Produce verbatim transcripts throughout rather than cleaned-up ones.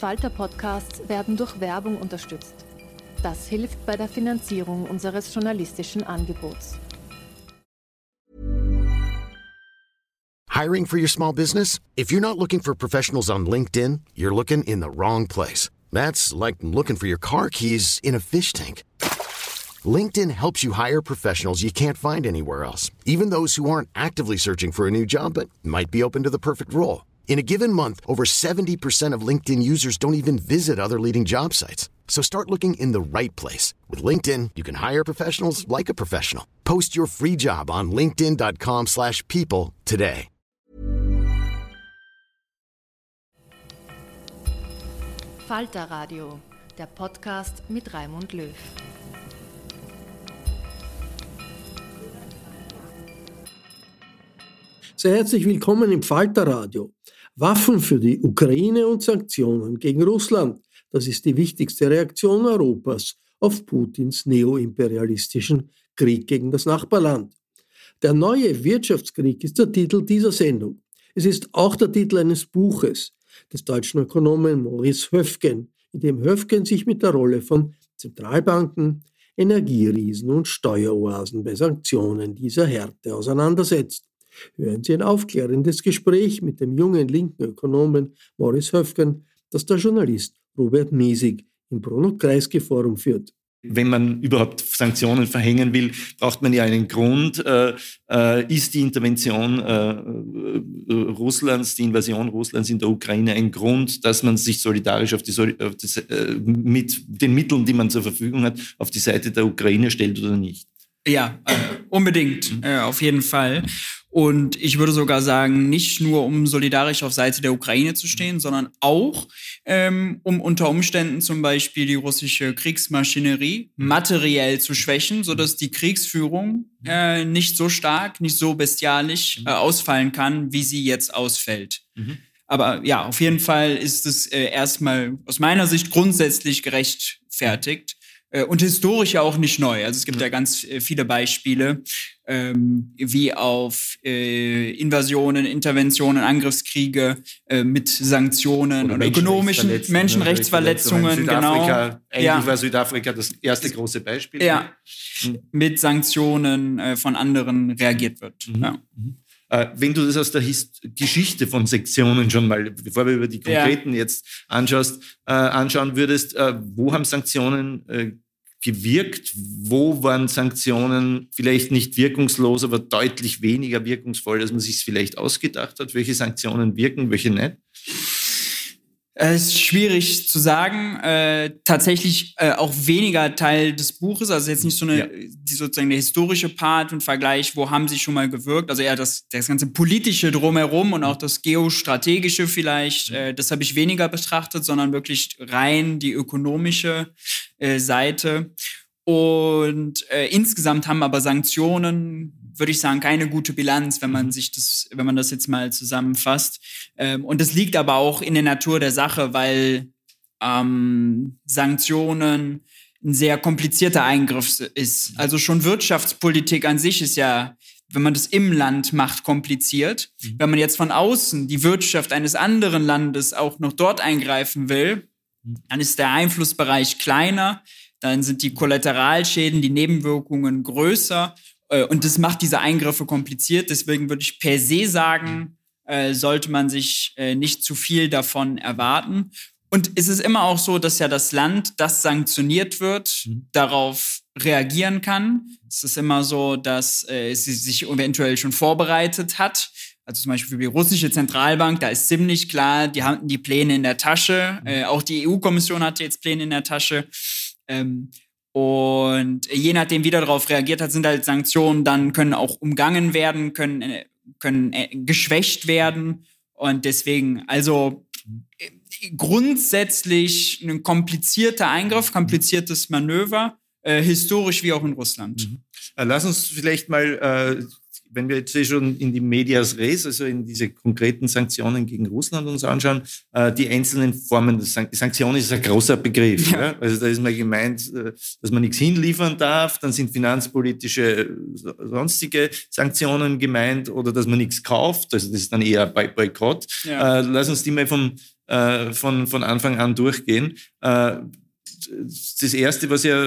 Falter-Podcasts werden durch Werbung unterstützt. Das hilft bei der Finanzierung unseres journalistischen Angebots. Hiring for your small business? If you're not looking for professionals on LinkedIn, you're looking in the wrong place. That's like looking for your car keys in a fish tank. LinkedIn helps you hire professionals you can't find anywhere else, even those who aren't actively searching for a new job but might be open to the perfect role. In a given month, over seventy percent of LinkedIn users don't even visit other leading job sites. So start looking in the right place. With LinkedIn, you can hire professionals like a professional. Post your free job on linkedin dot com slash people today. Falter Radio, der Podcast mit Raimund Löw. Sehr herzlich willkommen im Falter Radio. Waffen für die Ukraine und Sanktionen gegen Russland. Das ist die wichtigste Reaktion Europas auf Putins neoimperialistischen Krieg gegen das Nachbarland. Der neue Wirtschaftskrieg ist der Titel dieser Sendung. Es ist auch der Titel eines Buches des deutschen Ökonomen Maurice Höfgen, in dem Höfgen sich mit der Rolle von Zentralbanken, Energieriesen und Steueroasen bei Sanktionen dieser Härte auseinandersetzt. Hören Sie ein aufklärendes Gespräch mit dem jungen linken Ökonomen Maurice Höfgen, das der Journalist Robert Miesig im Bruno-Kreisky-Forum führt. Wenn man überhaupt Sanktionen verhängen will, braucht man ja einen Grund. Äh, äh, ist die Intervention äh, Russlands, die Invasion Russlands in der Ukraine ein Grund, dass man sich solidarisch auf die, auf die, äh, mit den Mitteln, die man zur Verfügung hat, auf die Seite der Ukraine stellt oder nicht? Ja, äh, unbedingt, äh, auf jeden Fall. Und ich würde sogar sagen, nicht nur um solidarisch auf Seite der Ukraine zu stehen, sondern auch ähm, um unter Umständen zum Beispiel die russische Kriegsmaschinerie materiell zu schwächen, sodass die Kriegsführung äh, nicht so stark, nicht so bestialisch äh, ausfallen kann, wie sie jetzt ausfällt. Mhm. Aber ja, auf jeden Fall ist es äh, erstmal aus meiner Sicht grundsätzlich gerechtfertigt. Und historisch ja auch nicht neu. Also es gibt ja ganz viele Beispiele, ähm, wie auf äh, Invasionen, Interventionen, Angriffskriege äh, mit Sanktionen oder, oder ökonomischen Menschenrechtsverletzungen. Südafrika, Genau. Eigentlich ja. war Südafrika das erste große Beispiel. Ja, mhm. mit Sanktionen äh, von anderen reagiert wird. Mhm. Ja. Mhm. Äh, wenn du das aus der Hist- Geschichte von Sanktionen schon mal, bevor wir über die konkreten ja. jetzt anschaust, äh, anschauen würdest, äh, wo haben Sanktionen äh, gewirkt? Wo waren Sanktionen vielleicht nicht wirkungslos, aber deutlich weniger wirkungsvoll, als man sich es vielleicht ausgedacht hat? Welche Sanktionen wirken, welche nicht? Es ist schwierig zu sagen. Äh, tatsächlich äh, auch weniger Teil des Buches. Also jetzt nicht so eine, ja. die sozusagen der historische Part und Vergleich, wo haben sie schon mal gewirkt. Also eher das, das ganze Politische drumherum und auch das Geostrategische vielleicht. Äh, das habe ich weniger betrachtet, sondern wirklich rein die ökonomische äh, Seite. Und äh, insgesamt haben aber Sanktionen, würde ich sagen, keine gute Bilanz, wenn man sich das, wenn man das jetzt mal zusammenfasst. Ähm, und das liegt aber auch in der Natur der Sache, weil ähm, Sanktionen ein sehr komplizierter Eingriff ist. Also schon Wirtschaftspolitik an sich ist ja, wenn man das im Land macht, kompliziert. Mhm. Wenn man jetzt von außen die Wirtschaft eines anderen Landes auch noch dort eingreifen will, dann ist der Einflussbereich kleiner, dann sind die Kollateralschäden, die Nebenwirkungen größer. Und das macht diese Eingriffe kompliziert. Deswegen würde ich per se sagen, äh, sollte man sich äh, nicht zu viel davon erwarten. Und es ist immer auch so, dass ja das Land, das sanktioniert wird, mhm. darauf reagieren kann. Es ist immer so, dass äh, es sich eventuell schon vorbereitet hat. Also zum Beispiel die russische Zentralbank, da ist ziemlich klar, die hatten die Pläne in der Tasche. Mhm. Äh, auch die E U-Kommission hatte jetzt Pläne in der Tasche. Ähm, Und je nachdem, wie darauf reagiert hat, sind halt Sanktionen dann können auch umgangen werden, können, können geschwächt werden. Und deswegen, also grundsätzlich ein komplizierter Eingriff, kompliziertes Manöver, äh, historisch wie auch in Russland. Mhm. Lass uns vielleicht mal äh, wenn wir jetzt schon in die Medias res, also in diese konkreten Sanktionen gegen Russland uns anschauen, äh, die einzelnen Formen, der Sank- Sanktion ist ein großer Begriff. Ja. Ja? Also da ist mal gemeint, dass man nichts hinliefern darf, dann sind finanzpolitische, sonstige Sanktionen gemeint oder dass man nichts kauft, also das ist dann eher Boykott. Ja. Äh, lass uns die mal vom, äh, von, von Anfang an durchgehen. Äh, das Erste, was ja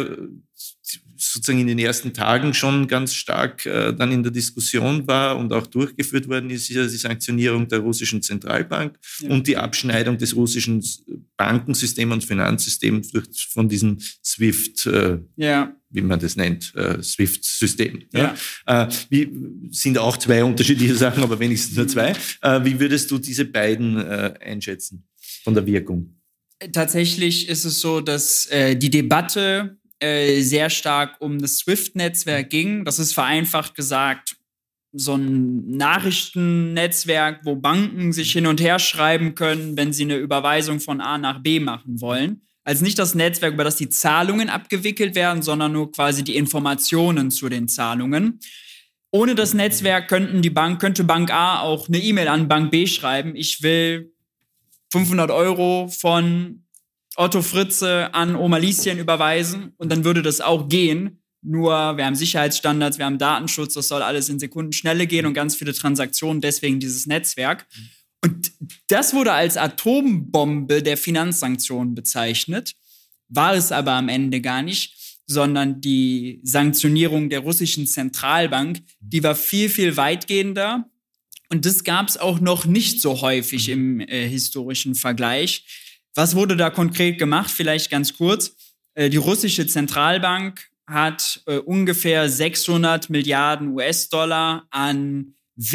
sozusagen in den ersten Tagen schon ganz stark äh, dann in der Diskussion war und auch durchgeführt worden ist, ist ja die Sanktionierung der russischen Zentralbank ja. und die Abschneidung des russischen Bankensystems und Finanzsystems durch, von diesem SWIFT, äh, ja. wie man das nennt, äh, SWIFT-System. Ja. Ja. Äh, wie, sind auch zwei unterschiedliche Sachen, aber wenigstens nur zwei. Äh, wie würdest du diese beiden äh, einschätzen von der Wirkung? Tatsächlich ist es so, dass äh, die Debatte äh, sehr stark um das SWIFT-Netzwerk ging. Das ist vereinfacht gesagt so ein Nachrichtennetzwerk, wo Banken sich hin und her schreiben können, wenn sie eine Überweisung von A nach B machen wollen. Also nicht das Netzwerk, über das die Zahlungen abgewickelt werden, sondern nur quasi die Informationen zu den Zahlungen. Ohne das Netzwerk könnten die Bank, könnte Bank A auch eine E-Mail an Bank B schreiben, ich will fünfhundert Euro von Otto Fritze an Oma Lieschen überweisen und dann würde das auch gehen. Nur wir haben Sicherheitsstandards, wir haben Datenschutz, das soll alles in Sekundenschnelle gehen und ganz viele Transaktionen, deswegen dieses Netzwerk. Und das wurde als Atombombe der Finanzsanktionen bezeichnet, war es aber am Ende gar nicht, sondern die Sanktionierung der russischen Zentralbank, die war viel, viel weitgehender. Und das gab es auch noch nicht so häufig im äh, historischen Vergleich. Was wurde da konkret gemacht? Vielleicht ganz kurz. Äh, die russische Zentralbank hat äh, ungefähr sechshundert Milliarden U S-Dollar an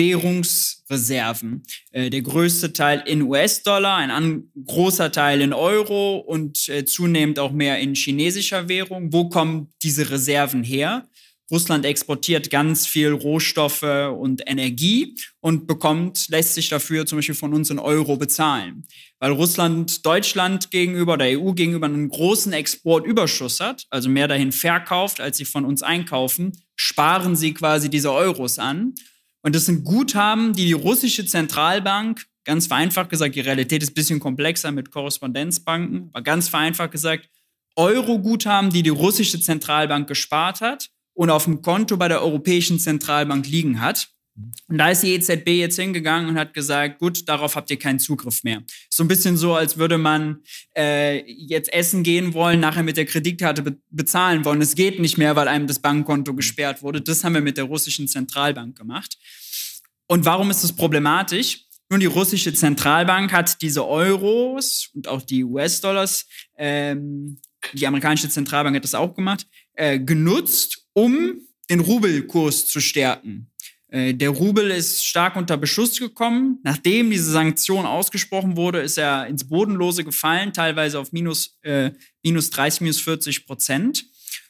Währungsreserven. Äh, der größte Teil in U S-Dollar, ein an, großer Teil in Euro und äh, zunehmend auch mehr in chinesischer Währung. Wo kommen diese Reserven her? Russland exportiert ganz viel Rohstoffe und Energie und bekommt, lässt sich dafür zum Beispiel von uns in Euro bezahlen. Weil Russland Deutschland gegenüber, der E U gegenüber einen großen Exportüberschuss hat, also mehr dahin verkauft, als sie von uns einkaufen, sparen sie quasi diese Euros an. Und das sind Guthaben, die die russische Zentralbank, ganz vereinfacht gesagt, die Realität ist ein bisschen komplexer mit Korrespondenzbanken, aber ganz vereinfacht gesagt, Euro-Guthaben, die die russische Zentralbank gespart hat und auf dem Konto bei der Europäischen Zentralbank liegen hat. Und da ist die E Z B jetzt hingegangen und hat gesagt, gut, darauf habt ihr keinen Zugriff mehr. So ein bisschen so, als würde man äh, jetzt essen gehen wollen, nachher mit der Kreditkarte be- bezahlen wollen. Es geht nicht mehr, weil einem das Bankkonto gesperrt wurde. Das haben wir mit der russischen Zentralbank gemacht. Und warum ist das problematisch? Nun, die russische Zentralbank hat diese Euros und auch die U S-Dollars, ähm, die amerikanische Zentralbank hat das auch gemacht, äh, genutzt, um den Rubelkurs zu stärken. Äh, der Rubel ist stark unter Beschuss gekommen. Nachdem diese Sanktion ausgesprochen wurde, ist er ins Bodenlose gefallen, teilweise auf minus, äh, minus dreißig, minus vierzig Prozent.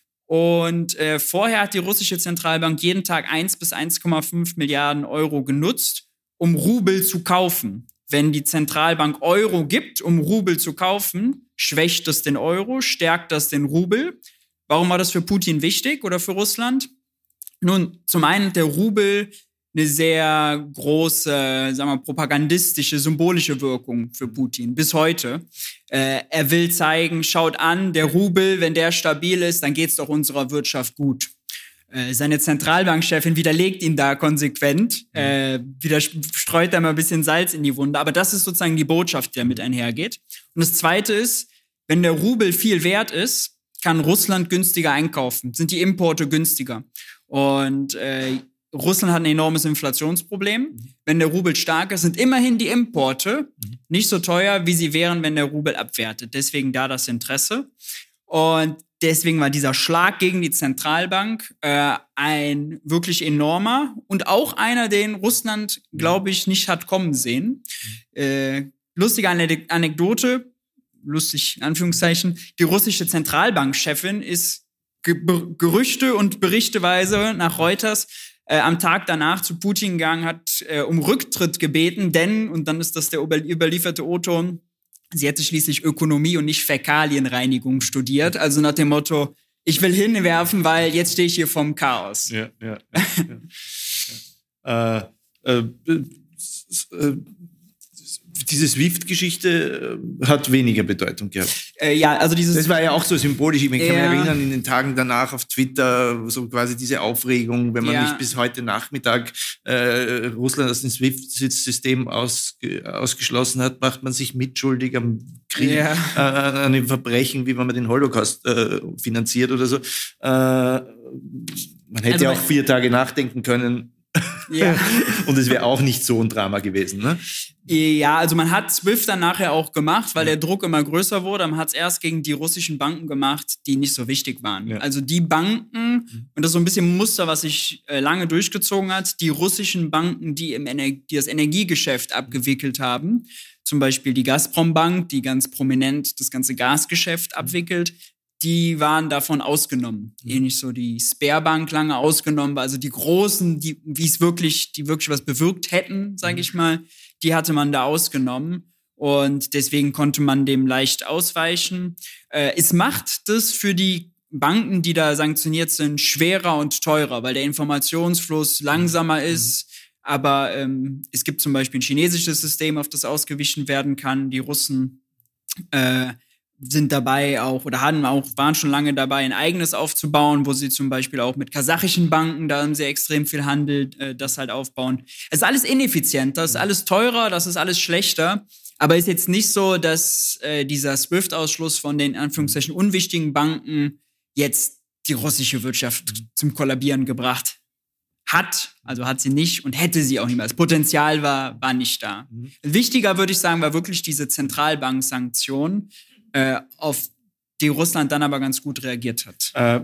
Und äh, vorher hat die russische Zentralbank jeden Tag eins bis eins Komma fünf Milliarden Euro genutzt, um Rubel zu kaufen. Wenn die Zentralbank Euro gibt, um Rubel zu kaufen, schwächt das den Euro, stärkt das den Rubel. Warum war das für Putin wichtig oder für Russland? Nun, zum einen hat der Rubel eine sehr große, sagen wir, propagandistische, symbolische Wirkung für Putin bis heute. Äh, er will zeigen, schaut an, der Rubel, wenn der stabil ist, dann geht's doch unserer Wirtschaft gut. Äh, seine Zentralbankchefin widerlegt ihn da konsequent, äh, wieder streut da mal ein bisschen Salz in die Wunde. Aber das ist sozusagen die Botschaft, die damit einhergeht. Und das Zweite ist, wenn der Rubel viel wert ist, kann Russland günstiger einkaufen, sind die Importe günstiger. Und äh, Russland hat ein enormes Inflationsproblem. Wenn der Rubel stark ist, sind immerhin die Importe nicht so teuer, wie sie wären, wenn der Rubel abwertet. Deswegen da das Interesse. Und deswegen war dieser Schlag gegen die Zentralbank äh, ein wirklich enormer und auch einer, den Russland, glaube ich, nicht hat kommen sehen. Äh, lustige Anekdote, lustig in Anführungszeichen, die russische Zentralbankchefin ist Ge- Gerüchte und berichteweise nach Reuters äh, am Tag danach zu Putin gegangen, hat äh, um Rücktritt gebeten, denn, und dann ist das der über- überlieferte O-Ton, sie hätte schließlich Ökonomie und nicht Fäkalienreinigung studiert, also nach dem Motto, ich will hinwerfen, weil jetzt stehe ich hier vorm Chaos. Ja, ja, ja, ja. Äh, äh, äh, diese SWIFT-Geschichte hat weniger Bedeutung gehabt. Äh, ja, also dieses. Das war ja auch so symbolisch. Ich kann mich ja. erinnern, in den Tagen danach auf Twitter, so quasi diese Aufregung, wenn man ja. nicht bis heute Nachmittag äh, Russland aus dem SWIFT-System aus, ausgeschlossen hat, macht man sich mitschuldig am Krieg, ja. äh, an einem Verbrechen, wie wenn man den Holocaust äh, finanziert oder so. Äh, man hätte also, auch vier Tage nachdenken können. Ja. Und es wäre auch nicht so ein Drama gewesen, ne? Ja, also man hat SWIFT dann nachher auch gemacht, weil der Druck immer größer wurde. Man hat es erst gegen die russischen Banken gemacht, die nicht so wichtig waren. Ja. Also die Banken, und das ist so ein bisschen ein Muster, was sich äh, lange durchgezogen hat, die russischen Banken, die, im Ener- die das Energiegeschäft abgewickelt haben, zum Beispiel die Gazprom-Bank, die ganz prominent das ganze Gasgeschäft abwickelt, die waren davon ausgenommen. Mhm. Ähnlich so die Sberbank lange ausgenommen, also die großen, die wie es wirklich, die wirklich was bewirkt hätten, sage ich mal, die hatte man da ausgenommen und deswegen konnte man dem leicht ausweichen. Äh, es macht das für die Banken, die da sanktioniert sind, schwerer und teurer, weil der Informationsfluss langsamer ist. Aber ähm, es gibt zum Beispiel ein chinesisches System, auf das ausgewichen werden kann. Die Russen äh, sind dabei auch oder haben auch, waren schon lange dabei, ein eigenes aufzubauen, wo sie zum Beispiel auch mit kasachischen Banken, da haben sie extrem viel Handel, äh, das halt aufbauen. Es ist alles ineffizient, das ist alles teurer, das ist alles schlechter, aber ist jetzt nicht so, dass äh, dieser SWIFT-Ausschluss von den in Anführungszeichen unwichtigen Banken jetzt die russische Wirtschaft zum Kollabieren gebracht hat, also hat sie nicht und hätte sie auch nicht mehr. Das Potenzial war, war nicht da. Mhm. Wichtiger, würde ich sagen, war wirklich diese Zentralbank-Sanktion, Äh, auf die Russland dann aber ganz gut reagiert hat. Äh,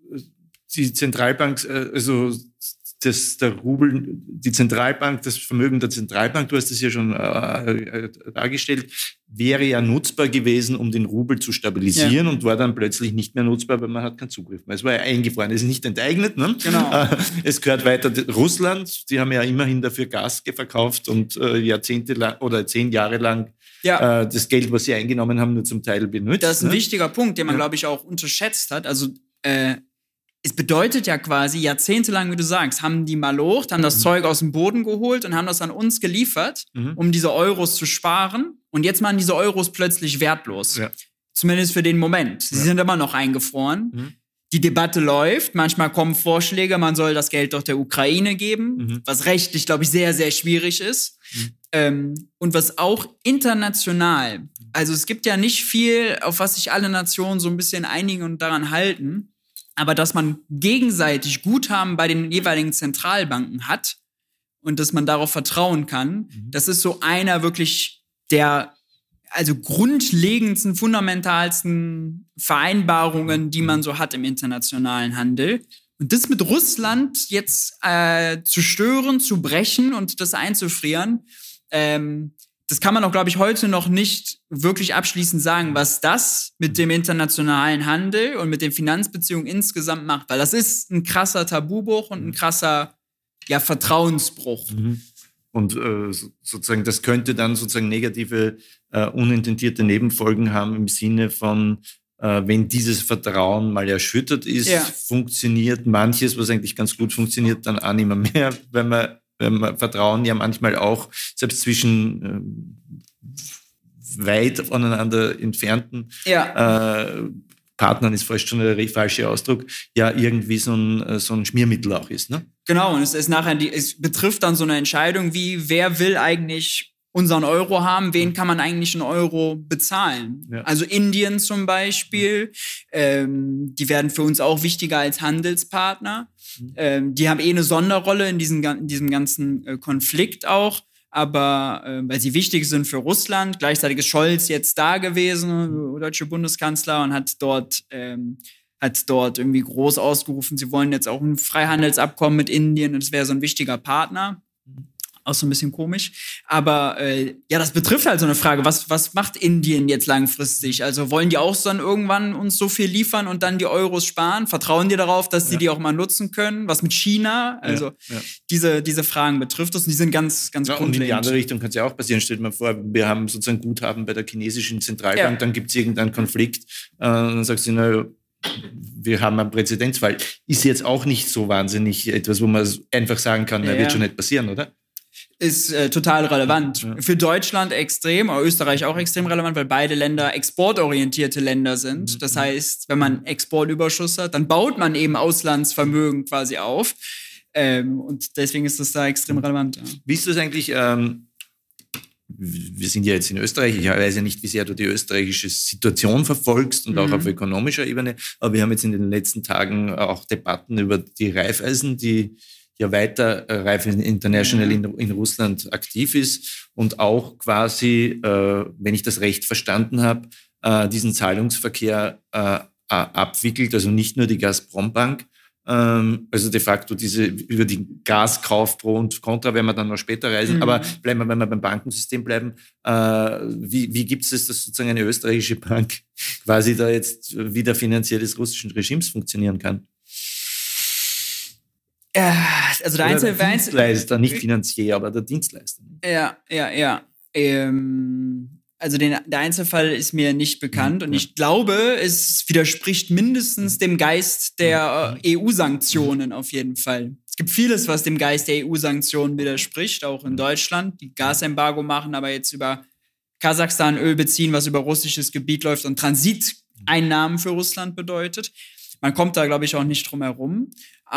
die Zentralbank, äh, also das, der Rubel, die Zentralbank, das Vermögen der Zentralbank, du hast es ja schon äh, dargestellt, wäre ja nutzbar gewesen, um den Rubel zu stabilisieren ja. und war dann plötzlich nicht mehr nutzbar, weil man hat keinen Zugriff mehr. Es war ja eingefroren, es ist nicht enteignet. Ne? Genau. Äh, es gehört weiter Russland, die haben ja immerhin dafür Gas verkauft und äh, Jahrzehnte lang oder zehn Jahre lang Ja. Äh, das Geld, was sie eingenommen haben, nur zum Teil benutzt. Das ist ein ne? wichtiger Punkt, den man, ja. glaube ich, auch unterschätzt hat. Also äh, es bedeutet ja quasi, jahrzehntelang, wie du sagst, haben die malocht, haben das mhm. Zeug aus dem Boden geholt und haben das an uns geliefert, mhm. um diese Euros zu sparen. Und jetzt machen diese Euros plötzlich wertlos. Ja. Zumindest für den Moment. Sie ja. sind immer noch eingefroren. Mhm. Die Debatte läuft. Manchmal kommen Vorschläge, man soll das Geld doch der Ukraine geben, mhm. was rechtlich, glaube ich, sehr, sehr schwierig ist. Mhm. Ähm, und was auch international, also es gibt ja nicht viel, auf was sich alle Nationen so ein bisschen einigen und daran halten, aber dass man gegenseitig Guthaben bei den jeweiligen Zentralbanken hat und dass man darauf vertrauen kann, mhm. das ist so einer wirklich der also grundlegendsten, fundamentalsten Vereinbarungen, die man so hat im internationalen Handel. Und das mit Russland jetzt äh, zu stören, zu brechen und das einzufrieren, ähm, das kann man auch, glaube ich, heute noch nicht wirklich abschließend sagen, was das mit dem internationalen Handel und mit den Finanzbeziehungen insgesamt macht. Weil das ist ein krasser Tabubruch und ein krasser ja, Vertrauensbruch. Mhm. Und äh, sozusagen, das könnte dann sozusagen negative, äh, unintendierte Nebenfolgen haben im Sinne von, äh, wenn dieses Vertrauen mal erschüttert ist, ja. funktioniert manches, was eigentlich ganz gut funktioniert, dann auch nicht mehr mehr, wenn man, wenn man Vertrauen ja manchmal auch, selbst zwischen äh, weit voneinander entfernten ja. äh, Partnern ist fast schon der falsche Ausdruck, ja irgendwie so ein, so ein Schmiermittel auch ist, ne? Genau, und es ist nachher, die, es betrifft dann so eine Entscheidung wie, wer will eigentlich unseren Euro haben, wen kann man eigentlich einen Euro bezahlen? Ja. Also Indien zum Beispiel, ähm, die werden für uns auch wichtiger als Handelspartner. Mhm. Ähm, die haben eh eine Sonderrolle in diesem, in diesem ganzen äh, Konflikt auch. Aber äh, weil sie wichtig sind für Russland. Gleichzeitig ist Scholz jetzt da gewesen, der deutsche Bundeskanzler, und hat dort, ähm, hat dort irgendwie groß ausgerufen, sie wollen jetzt auch ein Freihandelsabkommen mit Indien und es wäre so ein wichtiger Partner. Auch so ein bisschen komisch. Aber äh, ja, das betrifft halt so eine Frage, was, was macht Indien jetzt langfristig? Also wollen die auch dann irgendwann uns so viel liefern und dann die Euros sparen? Vertrauen die darauf, dass sie ja. die auch mal nutzen können? Was mit China? Also ja, ja. Diese, diese Fragen betrifft uns und die sind ganz, ganz ja, grundlegend. Und in die andere Richtung kann es ja auch passieren. Stellt man vor, wir haben sozusagen Guthaben bei der chinesischen Zentralbank, ja. dann gibt es irgendeinen Konflikt äh, und dann sagst du, na, wir haben einen Präzedenzfall. Ist jetzt auch nicht so wahnsinnig etwas, wo man einfach sagen kann, ja, na, wird schon nicht passieren, oder? Ist äh, total relevant. Ja. Für Deutschland extrem, aber Österreich auch extrem relevant, weil beide Länder exportorientierte Länder sind. Das heißt, wenn man Exportüberschuss hat, dann baut man eben Auslandsvermögen quasi auf. Ähm, und deswegen ist das da extrem relevant. Ja. Wie ist das eigentlich? Ähm Wir sind ja jetzt in Österreich, ich weiß ja nicht, wie sehr du die österreichische Situation verfolgst und mhm. auch auf ökonomischer Ebene, aber wir haben jetzt in den letzten Tagen auch Debatten über die Raiffeisen, die ja weiter äh, Raiffeisen International in, in Russland aktiv ist und auch quasi, äh, wenn ich das recht verstanden habe, äh, diesen Zahlungsverkehr äh, abwickelt, also nicht nur die Gazprom-Bank. Also de facto diese über den Gaskauf pro und contra werden wir dann noch später reisen. Mhm. Aber bleiben wir, wenn wir beim Bankensystem bleiben, äh, wie, wie gibt es, dass sozusagen eine österreichische Bank quasi da jetzt wieder finanziell des russischen Regimes funktionieren kann? Ja, also der Einzel- der Dienstleister, nicht finanziell, aber der Dienstleister. Ja, ja, ja. Ähm Also den, der Einzelfall ist mir nicht bekannt und ich glaube, es widerspricht mindestens dem Geist der E U-Sanktionen auf jeden Fall. Es gibt vieles, was dem Geist der E U-Sanktionen widerspricht, auch in Deutschland, die Gasembargo machen, aber jetzt über Kasachstan Öl beziehen, was über russisches Gebiet läuft und Transiteinnahmen für Russland bedeutet. Man kommt da, glaube ich, auch nicht drum herum,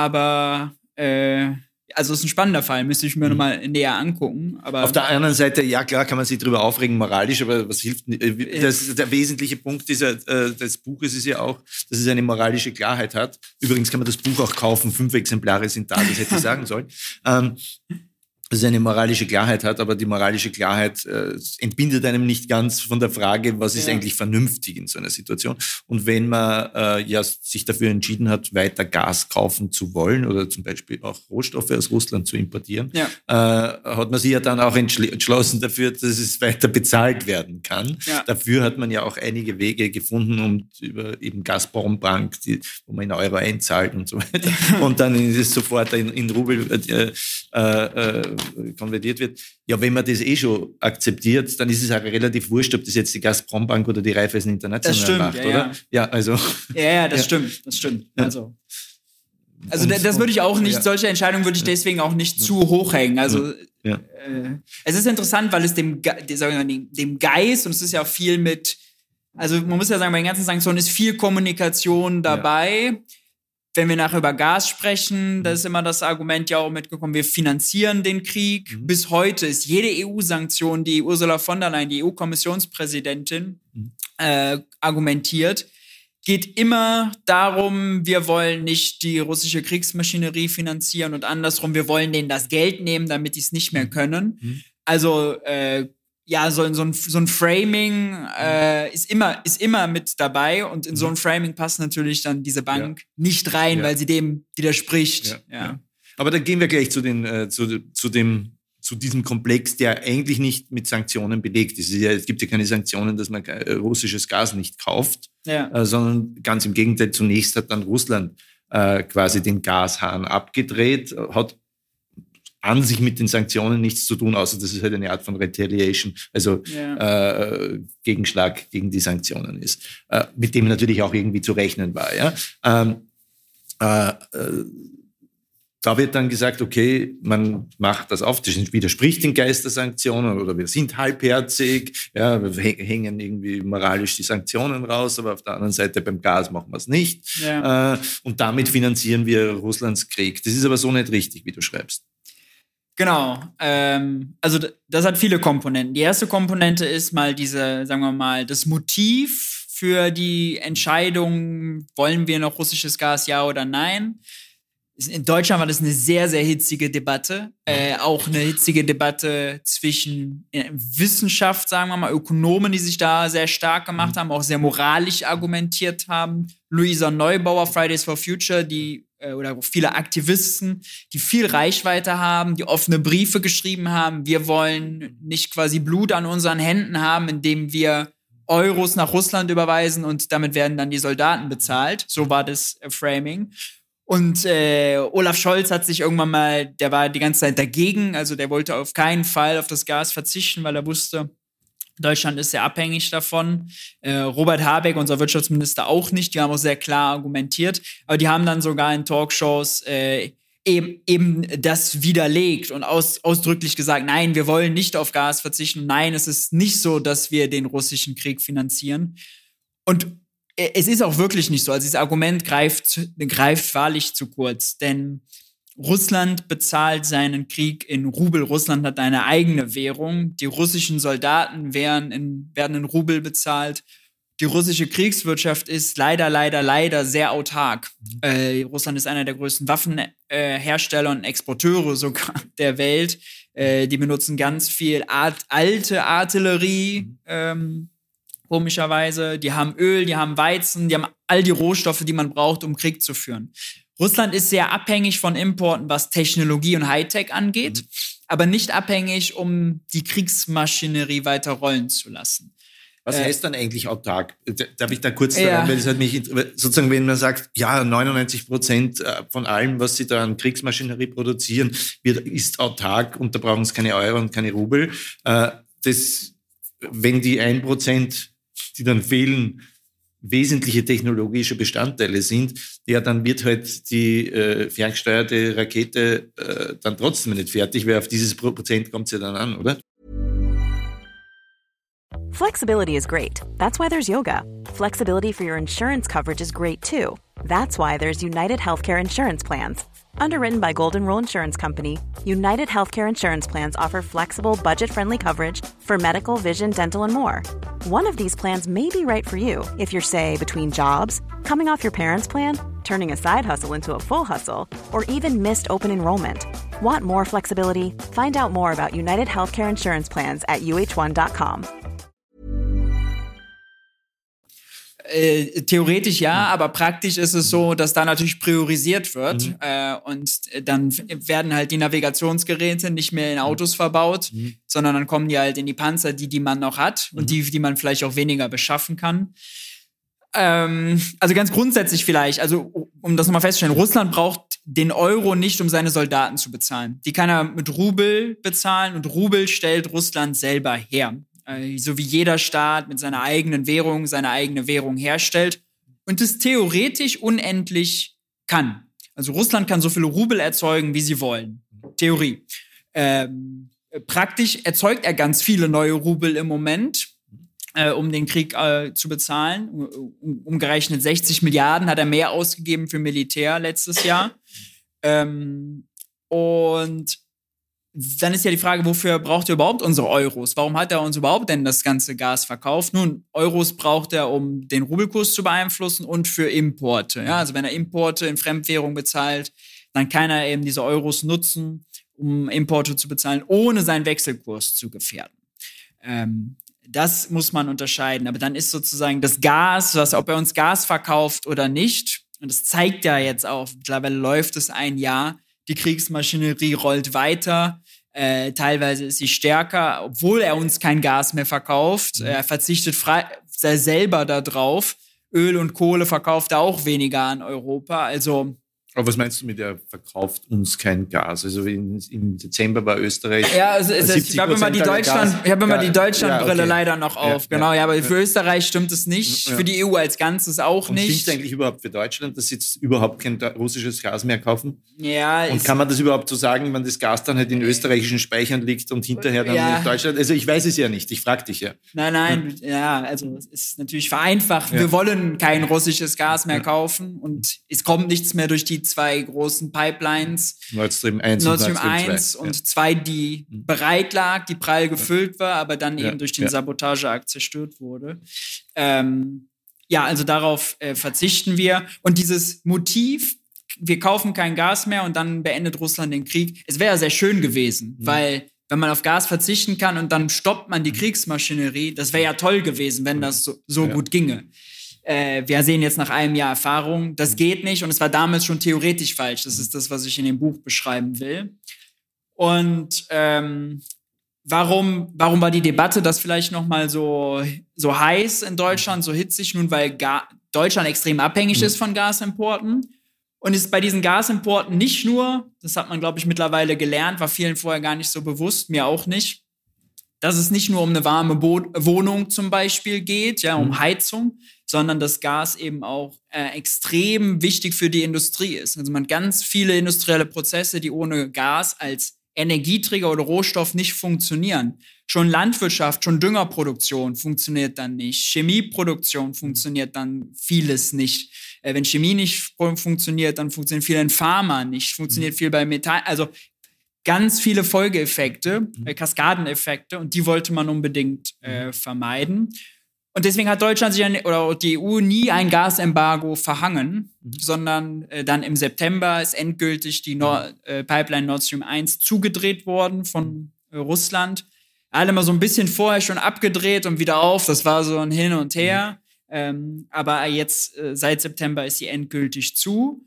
aber äh, also es ist ein spannender Fall, müsste ich mir mhm. nochmal näher angucken. Aber auf der anderen Seite, ja klar, kann man sich drüber aufregen, moralisch, aber was hilft, das, der wesentliche Punkt dieser, äh, des Buches ist ja auch, dass es eine moralische Klarheit hat. Übrigens kann man das Buch auch kaufen, fünf Exemplare sind da, das hätte ich sagen sollen. Ähm, dass es eine moralische Klarheit hat, aber die moralische Klarheit äh, entbindet einem nicht ganz von der Frage, was ist ja. eigentlich vernünftig in so einer Situation. Und wenn man äh, ja sich dafür entschieden hat, weiter Gas kaufen zu wollen oder zum Beispiel auch Rohstoffe aus Russland zu importieren, ja. äh, hat man sich ja dann auch entschl- entschlossen dafür, dass es weiter bezahlt werden kann. Ja. Dafür hat man ja auch einige Wege gefunden, um über eben Gazprom-Bank, die, wo man in Euro einzahlt und so weiter. Und dann ist es sofort in, in Rubel äh, äh, konvertiert wird. Ja, wenn man das eh schon akzeptiert, dann ist es auch relativ wurscht, ob das jetzt die Gazprom-Bank oder die Raiffeisen International das stimmt, macht, ja, oder? Ja, ja also. Ja, ja, das ja. stimmt, das stimmt. Ja. Also, also und, das würde ich auch nicht, ja. solche Entscheidungen würde ich deswegen auch nicht ja. zu hoch hängen. Also, ja. äh, es ist interessant, weil es dem, dem, dem Geist, und es ist ja auch viel mit, also man muss ja sagen, bei den ganzen Sanktionen ist viel Kommunikation dabei. Ja. Wenn wir nachher über Gas sprechen, da ist immer das Argument ja auch mitgekommen, wir finanzieren den Krieg. Mhm. Bis heute ist jede E U-Sanktion, die Ursula von der Leyen, die E U-Kommissionspräsidentin, mhm. äh, argumentiert, geht immer darum, wir wollen nicht die russische Kriegsmaschinerie finanzieren und andersrum, wir wollen denen das Geld nehmen, damit die es nicht mehr können. Mhm. Also äh, ja, so, so, ein, so ein Framing äh, ist, immer, ist immer mit dabei und in so ein Framing passt natürlich dann diese Bank ja. nicht rein, ja. weil sie dem widerspricht. Ja. Ja. Ja. Aber dann gehen wir gleich zu, den, äh, zu, zu, dem, zu diesem Komplex, der eigentlich nicht mit Sanktionen belegt ist. Es, ist ja, es gibt ja keine Sanktionen, dass man äh, russisches Gas nicht kauft, ja. äh, sondern ganz im Gegenteil, zunächst hat dann Russland äh, quasi den Gashahn abgedreht, hat an sich mit den Sanktionen nichts zu tun, außer dass es halt eine Art von Retaliation, also ja. äh, Gegenschlag gegen die Sanktionen ist, äh, mit dem natürlich auch irgendwie zu rechnen war. Ja? Ähm, äh, äh, da wird dann gesagt, okay, man macht das auf, das widerspricht den Geist der Sanktionen oder wir sind halbherzig, ja, wir hängen irgendwie moralisch die Sanktionen raus, aber auf der anderen Seite beim Gas machen wir es nicht. Ja. Äh, und damit finanzieren wir Russlands Krieg. Das ist aber so nicht richtig, wie du schreibst. Genau, ähm, also das hat viele Komponenten. Die erste Komponente ist mal diese, sagen wir mal, das Motiv für die Entscheidung, wollen wir noch russisches Gas, ja oder nein. In Deutschland war das eine sehr, sehr hitzige Debatte. Äh, auch eine hitzige Debatte zwischen Wissenschaft, sagen wir mal, Ökonomen, die sich da sehr stark gemacht haben, auch sehr moralisch argumentiert haben. Luisa Neubauer, Fridays for Future, die äh, oder viele Aktivisten, die viel Reichweite haben, die offene Briefe geschrieben haben. Wir wollen nicht quasi Blut an unseren Händen haben, indem wir Euros nach Russland überweisen und damit werden dann die Soldaten bezahlt. So war das äh, Framing. Und äh, Olaf Scholz hat sich irgendwann mal, der war die ganze Zeit dagegen, also der wollte auf keinen Fall auf das Gas verzichten, weil er wusste, Deutschland ist sehr abhängig davon. Äh, Robert Habeck, unser Wirtschaftsminister, auch nicht. Die haben auch sehr klar argumentiert. Aber die haben dann sogar in Talkshows äh, eben, eben das widerlegt und aus, ausdrücklich gesagt, nein, wir wollen nicht auf Gas verzichten. Nein, es ist nicht so, dass wir den russischen Krieg finanzieren. Und äh, es ist auch wirklich nicht so. Also dieses Argument greift, greift wahrlich zu kurz. Denn Russland bezahlt seinen Krieg in Rubel. Russland hat eine eigene Währung. Die russischen Soldaten werden in, werden in Rubel bezahlt. Die russische Kriegswirtschaft ist leider, leider, leider sehr autark. Mhm. Äh, Russland ist einer der größten Waffenhersteller äh, und Exporteure sogar der Welt. Äh, die benutzen ganz viel Art, alte Artillerie, mhm. ähm, komischerweise. Die haben Öl, die haben Weizen, die haben all die Rohstoffe, die man braucht, um Krieg zu führen. Russland ist sehr abhängig von Importen, was Technologie und Hightech angeht, mhm. aber nicht abhängig, um die Kriegsmaschinerie weiter rollen zu lassen. Was äh, heißt dann eigentlich autark? Darf ich da kurz ja. daran, weil das hat mich sozusagen, wenn man sagt, ja, neunundneunzig Prozent von allem, was sie da an Kriegsmaschinerie produzieren, wird, ist autark und da brauchen sie keine Euro und keine Rubel. Äh, das, wenn die ein Prozent, die dann fehlen, wesentliche technologische Bestandteile sind, ja, dann wird halt die äh, ferngesteuerte Rakete äh, dann trotzdem nicht fertig, weil auf dieses Prozent kommt es ja dann an, oder? Flexibility is great. That's why there's yoga. Flexibility for your insurance coverage is great too. That's why there's United Healthcare Insurance Plans. Underwritten by Golden Rule Insurance Company, United Healthcare Insurance Plans offer flexible, budget-friendly coverage for medical, vision, dental, and more. One of these plans may be right for you if you're, say, between jobs, coming off your parents' plan, turning a side hustle into a full hustle, or even missed open enrollment. Want more flexibility? Find out more about United Healthcare Insurance Plans at U H one dot com. Äh, theoretisch ja, aber praktisch ist es so, dass da natürlich priorisiert wird mhm. äh, und dann werden halt die Navigationsgeräte nicht mehr in Autos verbaut, mhm. sondern dann kommen die halt in die Panzer, die, die man noch hat mhm. und die, die man vielleicht auch weniger beschaffen kann. Ähm, also ganz grundsätzlich vielleicht, also um das nochmal festzustellen, Russland braucht den Euro nicht, um seine Soldaten zu bezahlen. Die kann er mit Rubel bezahlen und Rubel stellt Russland selber her. So wie jeder Staat mit seiner eigenen Währung seine eigene Währung herstellt und es theoretisch unendlich kann. Also Russland kann so viele Rubel erzeugen, wie sie wollen. Theorie. Ähm, praktisch erzeugt er ganz viele neue Rubel im Moment, äh, um den Krieg äh, zu bezahlen. Um, umgerechnet sechzig Milliarden hat er mehr ausgegeben für Militär letztes Jahr. Ähm, und dann ist ja die Frage, wofür braucht er überhaupt unsere Euros? Warum hat er uns überhaupt denn das ganze Gas verkauft? Nun, Euros braucht er, um den Rubelkurs zu beeinflussen und für Importe. Ja, also wenn er Importe in Fremdwährung bezahlt, dann kann er eben diese Euros nutzen, um Importe zu bezahlen, ohne seinen Wechselkurs zu gefährden. Ähm, das muss man unterscheiden. Aber dann ist sozusagen das Gas, was, ob er uns Gas verkauft oder nicht, und das zeigt ja jetzt auch, mittlerweile läuft es ein Jahr, die Kriegsmaschinerie rollt weiter, äh, teilweise ist sie stärker, obwohl er uns kein Gas mehr verkauft. Mhm. Er verzichtet frei, selber darauf. Öl und Kohle verkauft er auch weniger an Europa. Also Aber was meinst du mit, der verkauft uns kein Gas? Also in, im Dezember war Österreich. Ja, also es, ich habe immer die Deutschland, ich habe immer die Deutschlandbrille ja, okay. leider noch auf. Ja, genau, ja, ja, aber für Österreich stimmt es nicht. Ja. Für die E U als Ganzes auch Und nicht. Stimmt eigentlich überhaupt für Deutschland, dass sie jetzt überhaupt kein russisches Gas mehr kaufen? Ja. Und kann man das überhaupt so sagen, wenn das Gas dann halt in österreichischen Speichern liegt und hinterher dann ja. nach Deutschland? Also ich weiß es ja nicht. Ich frage dich ja. Nein, nein, ja, ja also es ist natürlich vereinfacht. Ja. Wir wollen kein russisches Gas mehr ja. kaufen und es kommt nichts mehr durch die zwei großen Pipelines, Nord Stream eins Nord Stream eins und zwei, die mhm. bereit lag, die prall gefüllt war, aber dann eben ja. durch den ja. Sabotageakt zerstört wurde. Ähm, ja, also darauf äh, verzichten wir. Und dieses Motiv, wir kaufen kein Gas mehr und dann beendet Russland den Krieg, es wäre sehr schön gewesen, mhm. weil wenn man auf Gas verzichten kann und dann stoppt man die Kriegsmaschinerie, das wäre ja toll gewesen, wenn das so, so ja. gut ginge. Äh, wir sehen jetzt nach einem Jahr Erfahrung, das geht nicht und es war damals schon theoretisch falsch. Das ist das, was ich in dem Buch beschreiben will. Und ähm, warum, warum war die Debatte das vielleicht nochmal so, so heiß in Deutschland, so hitzig? Nun, weil Ga- Deutschland extrem abhängig ist von Gasimporten. Und ist bei diesen Gasimporten nicht nur, das hat man, glaube ich, mittlerweile gelernt, war vielen vorher gar nicht so bewusst, mir auch nicht, dass es nicht nur um eine warme Bo- Wohnung zum Beispiel geht, ja, um mhm. Heizung, sondern dass Gas eben auch äh, extrem wichtig für die Industrie ist. Also man hat ganz viele industrielle Prozesse, die ohne Gas als Energieträger oder Rohstoff nicht funktionieren. Schon Landwirtschaft, schon Düngerproduktion funktioniert dann nicht. Chemieproduktion funktioniert dann vieles nicht. Äh, wenn Chemie nicht funktioniert, dann funktioniert viel in Pharma nicht. Funktioniert viel bei Metall. Also ganz viele Folgeeffekte, äh, Kaskadeneffekte, und die wollte man unbedingt äh, vermeiden. Und deswegen hat Deutschland sich ein, oder die E U nie ein Gasembargo verhangen, mhm. sondern äh, dann im September ist endgültig die Nord, äh, Pipeline Nord Stream eins zugedreht worden von äh, Russland. Alle mal so ein bisschen vorher schon abgedreht und wieder auf. Das war so ein Hin und Her. Mhm. Ähm, aber jetzt, äh, seit September ist sie endgültig zu.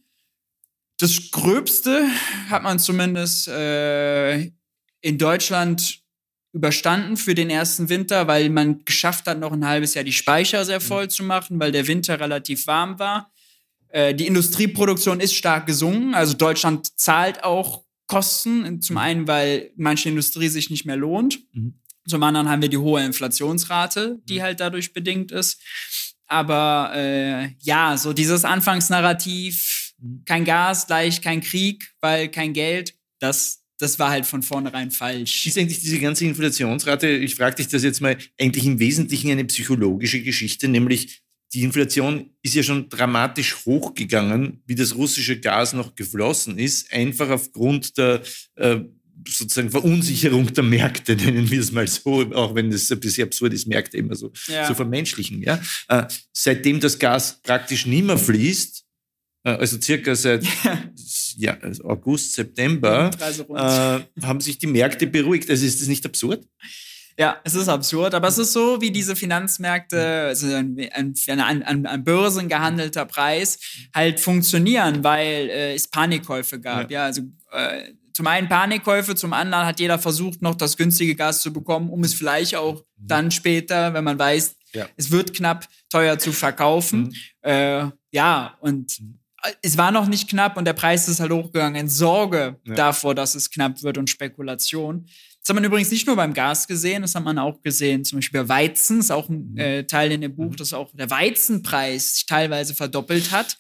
Das Gröbste hat man zumindest äh, in Deutschland überstanden für den ersten Winter, weil man geschafft hat, noch ein halbes Jahr die Speicher sehr voll zu machen, weil der Winter relativ warm war. Äh, die Industrieproduktion ist stark gesunken. Also Deutschland zahlt auch Kosten. Zum einen, weil manche Industrie sich nicht mehr lohnt. Mhm. Zum anderen haben wir die hohe Inflationsrate, die halt dadurch bedingt ist. Aber äh, ja, so dieses Anfangsnarrativ, kein Gas, gleich kein Krieg, weil kein Geld, das Das war halt von vornherein falsch. Ist eigentlich diese ganze Inflationsrate, ich frage dich das jetzt mal, eigentlich im Wesentlichen eine psychologische Geschichte, nämlich die Inflation ist ja schon dramatisch hochgegangen, wie das russische Gas noch geflossen ist, einfach aufgrund der äh, sozusagen Verunsicherung der Märkte, nennen wir es mal so, auch wenn es ein bisschen absurd ist, Märkte immer so, ja. so vermenschlichen. Ja? Äh, seitdem das Gas praktisch nicht mehr fließt, äh, also circa seit ja, also August, September, äh, haben sich die Märkte beruhigt. Also ist das nicht absurd? Ja, es ist absurd, aber es ist so, wie diese Finanzmärkte, also ein, ein, ein, ein Börsen gehandelter Preis, halt funktionieren, weil äh, es Panikkäufe gab. Ja, ja also äh, zum einen Panikkäufe, zum anderen hat jeder versucht, noch das günstige Gas zu bekommen, um es vielleicht auch dann später, wenn man weiß, ja. es wird knapp, teuer zu verkaufen. Mhm. Äh, ja, und es war noch nicht knapp und der Preis ist halt hochgegangen in Sorge ja. davor, dass es knapp wird und Spekulation. Das hat man übrigens nicht nur beim Gas gesehen, das hat man auch gesehen, zum Beispiel bei Weizen, das ist auch ein äh, Teil in dem Buch, dass auch der Weizenpreis sich teilweise verdoppelt hat.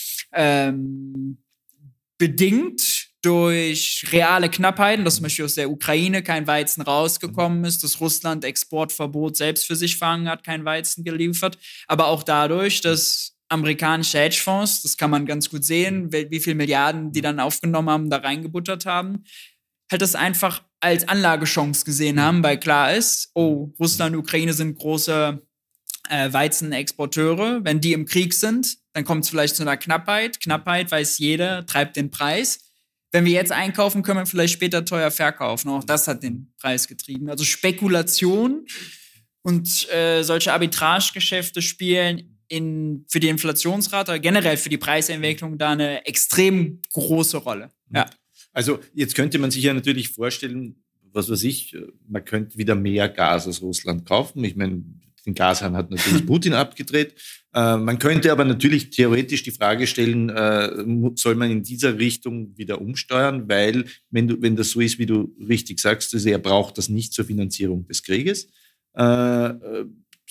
Ähm, bedingt durch reale Knappheiten, dass zum Beispiel aus der Ukraine kein Weizen rausgekommen ist, dass Russland Exportverbot selbst für sich verhangen hat, kein Weizen geliefert, aber auch dadurch, dass amerikanische Hedgefonds, das kann man ganz gut sehen, wie viele Milliarden die dann aufgenommen haben, da reingebuttert haben, halt das einfach als Anlagechance gesehen haben, weil klar ist, oh, Russland und Ukraine sind große äh, Weizenexporteure. Wenn die im Krieg sind, dann kommt es vielleicht zu einer Knappheit. Knappheit, weiß jeder, treibt den Preis. Wenn wir jetzt einkaufen, können wir vielleicht später teuer verkaufen. Auch das hat den Preis getrieben. Also Spekulation und äh, solche Arbitragegeschäfte spielen in, für die Inflationsrate, generell für die Preisentwicklung da eine extrem große Rolle. Ja. Also jetzt könnte man sich ja natürlich vorstellen, was weiß ich, man könnte wieder mehr Gas aus Russland kaufen. Ich meine, den Gashahn hat natürlich Putin abgedreht. Äh, man könnte aber natürlich theoretisch die Frage stellen, äh, soll man in dieser Richtung wieder umsteuern, weil wenn, du, wenn das so ist, wie du richtig sagst, also er braucht das nicht zur Finanzierung des Krieges. Äh, äh,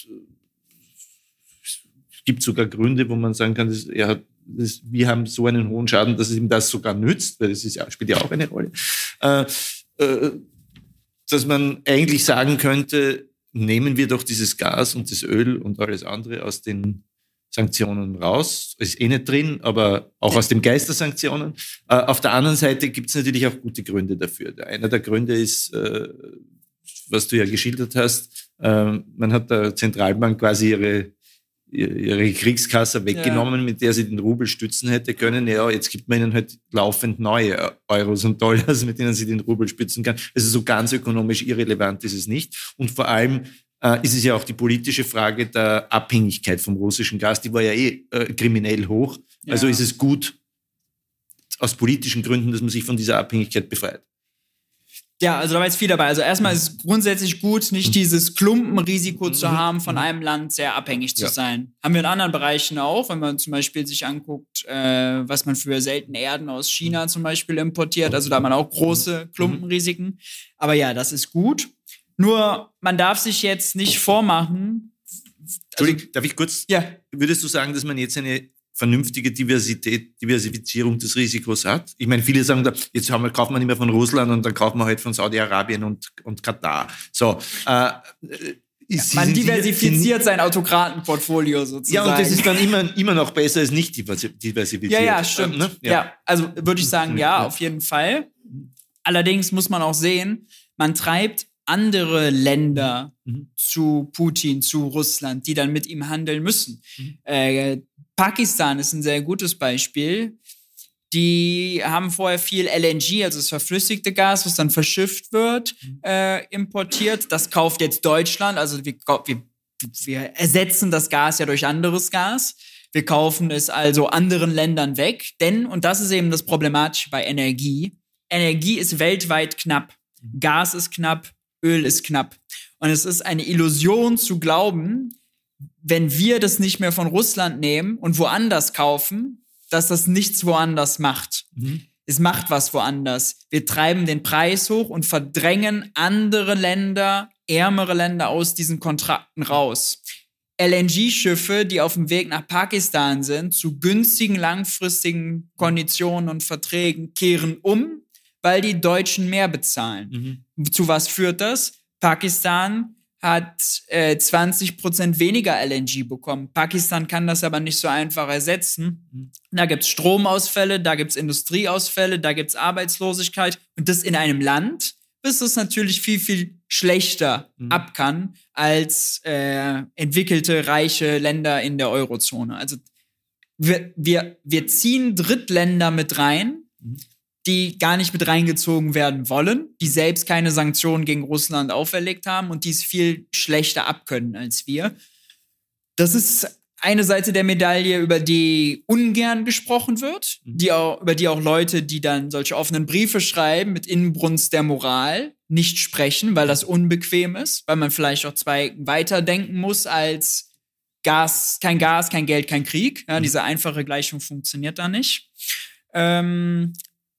Es gibt sogar Gründe, wo man sagen kann, dass er hat, dass wir haben so einen hohen Schaden, dass es ihm das sogar nützt, weil das ist ja, spielt ja auch eine Rolle. Äh, äh, dass man eigentlich sagen könnte, nehmen wir doch dieses Gas und das Öl und alles andere aus den Sanktionen raus. Ist eh nicht drin, aber auch aus dem Geist der Sanktionen. Äh, auf der anderen Seite gibt es natürlich auch gute Gründe dafür. Einer der Gründe ist, äh, was du ja geschildert hast, äh, man hat der Zentralbank quasi ihre ihre Kriegskasse weggenommen, ja. mit der sie den Rubel stützen hätte können. Ja, jetzt gibt man ihnen halt laufend neue Euros und Dollars, mit denen sie den Rubel stützen kann. Also so ganz ökonomisch irrelevant ist es nicht. Und vor allem äh, ist es ja auch die politische Frage der Abhängigkeit vom russischen Gas. Die war ja eh äh, kriminell hoch. Ja. Also ist es gut, aus politischen Gründen, dass man sich von dieser Abhängigkeit befreit. Ja, also da war jetzt viel dabei. Also erstmal ist es grundsätzlich gut, nicht dieses Klumpenrisiko zu haben, von einem Land sehr abhängig zu ja. sein. Haben wir in anderen Bereichen auch, wenn man zum Beispiel sich anguckt, äh, was man für seltene Erden aus China zum Beispiel importiert. Also da hat man auch große Klumpenrisiken. Aber ja, das ist gut. Nur, man darf sich jetzt nicht vormachen. Entschuldigung, also, darf ich kurz? Ja. Würdest du sagen, dass man jetzt eine vernünftige Diversität, Diversifizierung des Risikos hat? Ich meine, viele sagen, jetzt haben wir, kaufen wir nicht mehr von Russland und dann kaufen wir halt von Saudi-Arabien und, und Katar. So, äh, ist, man diversifiziert sind, sein Autokratenportfolio sozusagen. Ja, und das ist dann immer, immer noch besser als nicht diversifiziert. Ja, ja, stimmt. Ähm, ne? ja. ja, also würde ich sagen, ja, ja, auf jeden Fall. Allerdings muss man auch sehen, man treibt andere Länder mhm. zu Putin, zu Russland, die dann mit ihm handeln müssen. Mhm. Äh, Pakistan ist ein sehr gutes Beispiel. Die haben vorher viel L N G, also das verflüssigte Gas, was dann verschifft wird, mhm. äh, importiert. Das kauft jetzt Deutschland. Also wir, wir, wir ersetzen das Gas ja durch anderes Gas. Wir kaufen es also anderen Ländern weg. Denn, und das ist eben das Problematische bei Energie, Energie ist weltweit knapp. Mhm. Gas ist knapp, Öl ist knapp. Und es ist eine Illusion zu glauben, wenn wir das nicht mehr von Russland nehmen und woanders kaufen, dass das nichts woanders macht. Mhm. Es macht was woanders. Wir treiben den Preis hoch und verdrängen andere Länder, ärmere Länder aus diesen Kontrakten raus. L N G-Schiffe, die auf dem Weg nach Pakistan sind, zu günstigen, langfristigen Konditionen und Verträgen, kehren um, weil die Deutschen mehr bezahlen. Mhm. Zu was führt das? Pakistan hat äh, zwanzig Prozent weniger L N G bekommen. Pakistan kann das aber nicht so einfach ersetzen. Mhm. Da gibt's Stromausfälle, da gibt's Industrieausfälle, da gibt's Arbeitslosigkeit. Und das in einem Land, bis es natürlich viel, viel schlechter mhm. ab kann als äh, entwickelte, reiche Länder in der Eurozone. Also wir, wir, wir ziehen Drittländer mit rein, mhm. die gar nicht mit reingezogen werden wollen, die selbst keine Sanktionen gegen Russland auferlegt haben und die es viel schlechter abkönnen als wir. Das ist eine Seite der Medaille, über die ungern gesprochen wird, die auch, über die auch Leute, die dann solche offenen Briefe schreiben, mit Inbrunst der Moral, nicht sprechen, weil das unbequem ist, weil man vielleicht auch zwei weiterdenken muss als Gas, kein Gas, kein Geld, kein Krieg. Ja, diese einfache Gleichung funktioniert da nicht. Ähm,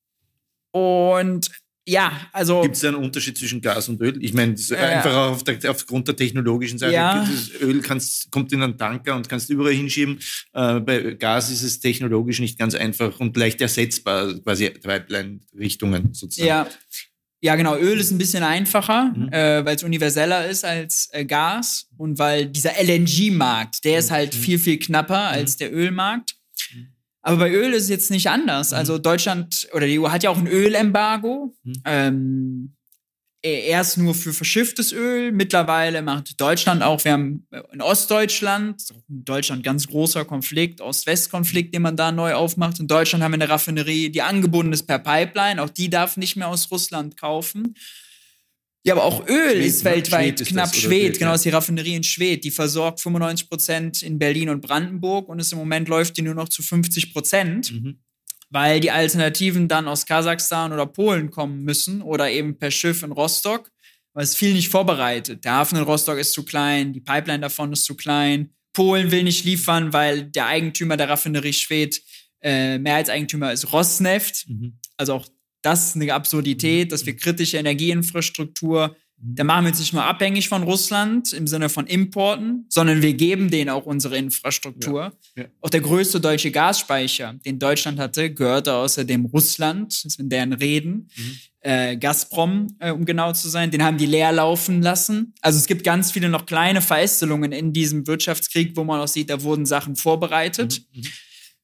Und ja, also... Gibt es da einen Unterschied zwischen Gas und Öl? Ich meine, äh, einfach auf der, aufgrund der technologischen Seite. Ja. Das Öl kannst, kommt in einen Tanker und kannst überall hinschieben. Äh, bei Gas ist es technologisch nicht ganz einfach und leicht ersetzbar, quasi Pipeline-Richtungen sozusagen. Ja. Ja, genau. Öl ist ein bisschen einfacher, mhm. äh, weil es universeller ist als äh, Gas und weil dieser L N G-Markt, der ist halt mhm. viel, viel knapper mhm. als der Ölmarkt. Mhm. Aber bei Öl ist es jetzt nicht anders. Mhm. Also Deutschland oder die E U hat ja auch ein Ölembargo. Mhm. Ähm, erst nur für verschifftes Öl. Mittlerweile macht Deutschland auch, wir haben in Ostdeutschland, in Deutschland ganz großer Konflikt, Ost-West-Konflikt, den man da neu aufmacht. In Deutschland haben wir eine Raffinerie, die angebunden ist per Pipeline. Auch die darf nicht mehr aus Russland kaufen. Ja, aber auch Öl Schwed, ist weltweit Schwed knapp. Ist Schwed, genau, ist die Raffinerie in Schwed. Die versorgt fünfundneunzig Prozent in Berlin und Brandenburg und ist im Moment läuft die nur noch zu fünfzig Prozent, mhm. weil die Alternativen dann aus Kasachstan oder Polen kommen müssen oder eben per Schiff in Rostock, weil es viel nicht vorbereitet. Der Hafen in Rostock ist zu klein, die Pipeline davon ist zu klein. Polen will nicht liefern, weil der Eigentümer der Raffinerie Schwed äh, Mehrheitseigentümer ist Rosneft, mhm. also auch das ist eine Absurdität, dass wir kritische Energieinfrastruktur, da machen wir uns nicht nur abhängig von Russland im Sinne von Importen, sondern wir geben denen auch unsere Infrastruktur. Ja, ja. Auch der größte deutsche Gasspeicher, den Deutschland hatte, gehörte außerdem Russland, das sind deren Reden, mhm. äh, Gazprom, äh, um genau zu sein, den haben die leer laufen lassen. Also es gibt ganz viele noch kleine Verästelungen in diesem Wirtschaftskrieg, wo man auch sieht, da wurden Sachen vorbereitet. Mhm. Mhm.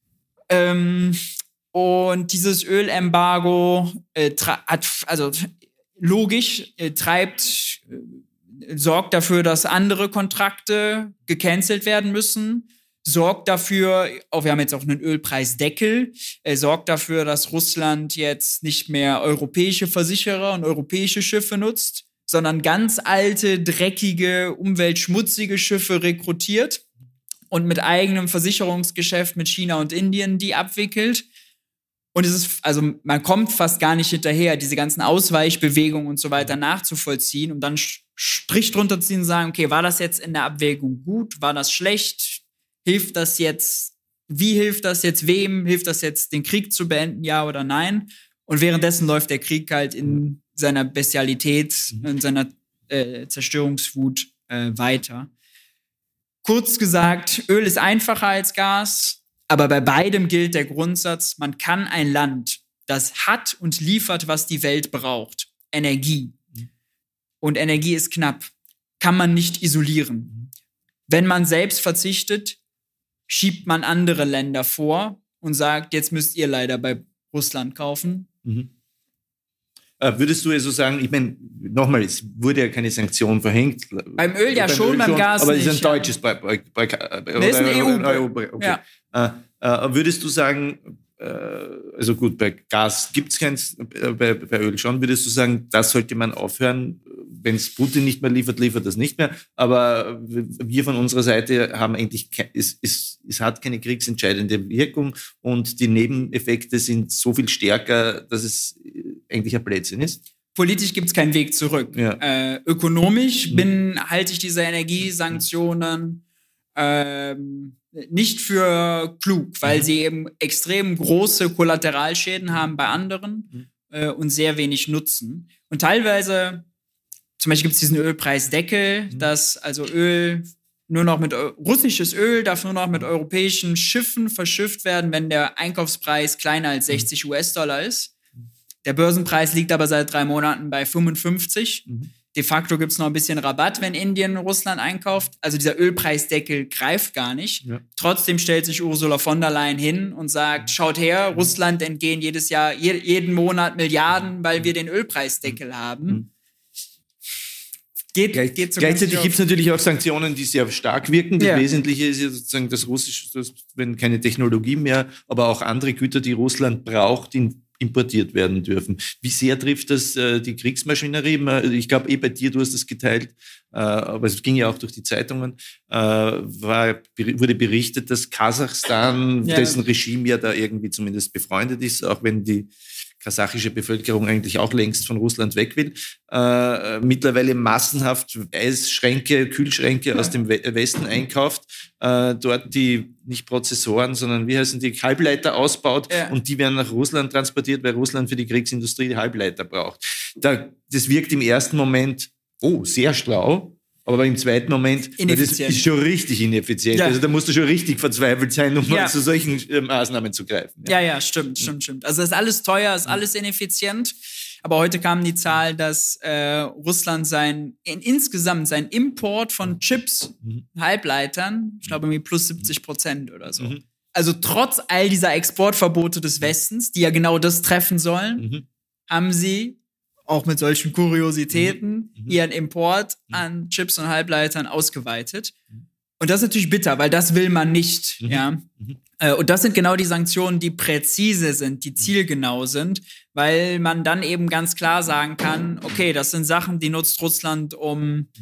Ähm, Und dieses Ölembargo äh, tra- hat, also logisch, äh, treibt, äh, sorgt dafür, dass andere Kontrakte gecancelt werden müssen, sorgt dafür, auch wir haben jetzt auch einen Ölpreisdeckel, äh, sorgt dafür, dass Russland jetzt nicht mehr europäische Versicherer und europäische Schiffe nutzt, sondern ganz alte, dreckige, umweltschmutzige Schiffe rekrutiert und mit eigenem Versicherungsgeschäft mit China und Indien die abwickelt. Und es ist, also man kommt fast gar nicht hinterher, diese ganzen Ausweichbewegungen und so weiter nachzuvollziehen, um dann Strich drunter zu ziehen und sagen, okay, war das jetzt in der Abwägung gut? War das schlecht? Hilft das jetzt? Wie hilft das jetzt wem? Hilft das jetzt, den Krieg zu beenden? Ja oder nein? Und währenddessen läuft der Krieg halt in seiner Bestialität, in seiner äh, Zerstörungswut äh, weiter. Kurz gesagt, Öl ist einfacher als Gas, aber bei beidem gilt der Grundsatz, man kann ein Land, das hat und liefert, was die Welt braucht, Energie, und Energie ist knapp, kann man nicht isolieren. Wenn man selbst verzichtet, schiebt man andere Länder vor und sagt, jetzt müsst ihr leider bei Russland kaufen. Mhm. Äh, würdest du also sagen, ich meine, nochmal, es wurde ja keine Sanktion verhängt. Beim Öl ja beim schon, Öl beim schon, Gas aber nicht. Aber es ist ein deutsches ja. bei, bei, bei, das ist ein E U. Okay. Ja. Äh, äh, würdest du sagen, äh, also gut, bei Gas gibt es keins, äh, bei, bei Öl schon, würdest du sagen, das sollte man aufhören, wenn es Putin nicht mehr liefert, liefert das nicht mehr. Aber wir von unserer Seite haben eigentlich, ke- es, es, es hat keine kriegsentscheidende Wirkung und die Nebeneffekte sind so viel stärker, dass es eigentlich ein Blödsinn ist. Politisch gibt es keinen Weg zurück. Ja. Äh, ökonomisch mhm. bin, halte ich diese Energiesanktionen ähm, nicht für klug, weil mhm. sie eben extrem große Kollateralschäden haben bei anderen mhm. äh, und sehr wenig Nutzen. Und teilweise, zum Beispiel gibt es diesen Ölpreisdeckel, mhm. dass also Öl nur noch mit russisches Öl darf nur noch mit europäischen Schiffen verschifft werden, wenn der Einkaufspreis kleiner als sechzig US-Dollar ist. Der Börsenpreis liegt aber seit drei Monaten bei fünfundfünfzig. Mhm. De facto gibt es noch ein bisschen Rabatt, wenn Indien Russland einkauft. Also dieser Ölpreisdeckel greift gar nicht. Ja. Trotzdem stellt sich Ursula von der Leyen hin und sagt, schaut her, mhm. Russland entgehen jedes Jahr, je, jeden Monat Milliarden, weil wir den Ölpreisdeckel mhm. haben. Geht, Gleich, geht so gleichzeitig gibt es natürlich auch Sanktionen, die sehr stark wirken. Das ja. Wesentliche ist ja sozusagen das Russische, das, wenn keine Technologie mehr, aber auch andere Güter, die Russland braucht, in importiert werden dürfen. Wie sehr trifft das äh, die Kriegsmaschinerie? Ich glaube, eh bei dir, du hast das geteilt, äh, aber es ging ja auch durch die Zeitungen, äh, war, wurde berichtet, dass Kasachstan, ja. dessen Regime ja da irgendwie zumindest befreundet ist, auch wenn die kasachische Bevölkerung eigentlich auch längst von Russland weg will, äh, mittlerweile massenhaft Eisschränke, Kühlschränke aus dem Westen einkauft, äh, dort die nicht Prozessoren, sondern wie heißen die, Halbleiter ausbaut ja. und die werden nach Russland transportiert, weil Russland für die Kriegsindustrie die Halbleiter braucht. Da, das wirkt im ersten Moment, oh, sehr schlau, aber im zweiten Moment, das ist schon richtig ineffizient. Ja. Also da musst du schon richtig verzweifelt sein, um ja. zu solchen äh, Maßnahmen zu greifen. Ja, ja, ja stimmt, stimmt, stimmt. Also ist alles teuer, ist alles ineffizient. Aber heute kam die Zahl, dass äh, Russland sein in, insgesamt sein Import von Chips, mhm. Halbleitern, ich glaube irgendwie plus siebzig Prozent oder so. Mhm. Also trotz all dieser Exportverbote des Westens, die ja genau das treffen sollen, mhm. haben sie auch mit solchen Kuriositäten mhm. ihren Import mhm. an Chips und Halbleitern ausgeweitet. Und das ist natürlich bitter, weil das will man nicht. Mhm. Ja? Mhm. Äh, und das sind genau die Sanktionen, die präzise sind, die zielgenau sind, weil man dann eben ganz klar sagen kann, okay, das sind Sachen, die nutzt Russland, um mhm.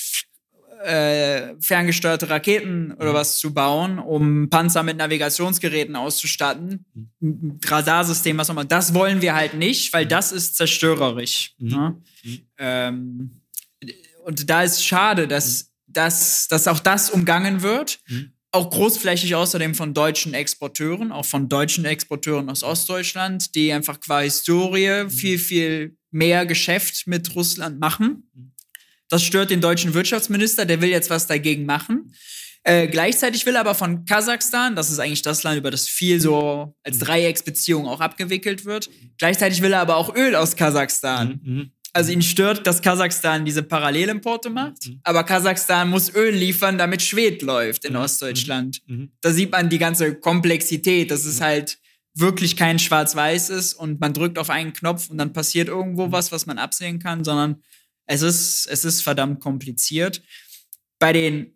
äh, ferngesteuerte Raketen oder was zu bauen, um Panzer mit Navigationsgeräten auszustatten, ein Radarsystem, was auch immer. Das wollen wir halt nicht, weil das ist zerstörerisch. Mhm. Ne? Mhm. Ähm, und da ist schade, dass, dass, dass auch das umgangen wird. Mhm. Auch großflächig außerdem von deutschen Exporteuren, auch von deutschen Exporteuren aus Ostdeutschland, die einfach qua Historie mhm. viel, viel mehr Geschäft mit Russland machen. Mhm. Das stört den deutschen Wirtschaftsminister, der will jetzt was dagegen machen. Äh, gleichzeitig will aber von Kasachstan, das ist eigentlich das Land, über das viel so als Dreiecksbeziehung auch abgewickelt wird, gleichzeitig will er aber auch Öl aus Kasachstan. Mhm. Also ihn stört, dass Kasachstan diese Parallelimporte macht, mhm. aber Kasachstan muss Öl liefern, damit Schwed läuft in mhm. Ostdeutschland. Mhm. Da sieht man die ganze Komplexität, dass es halt wirklich kein Schwarz-Weiß ist und man drückt auf einen Knopf und dann passiert irgendwo was, was man absehen kann, sondern Es ist, es ist verdammt kompliziert. Bei den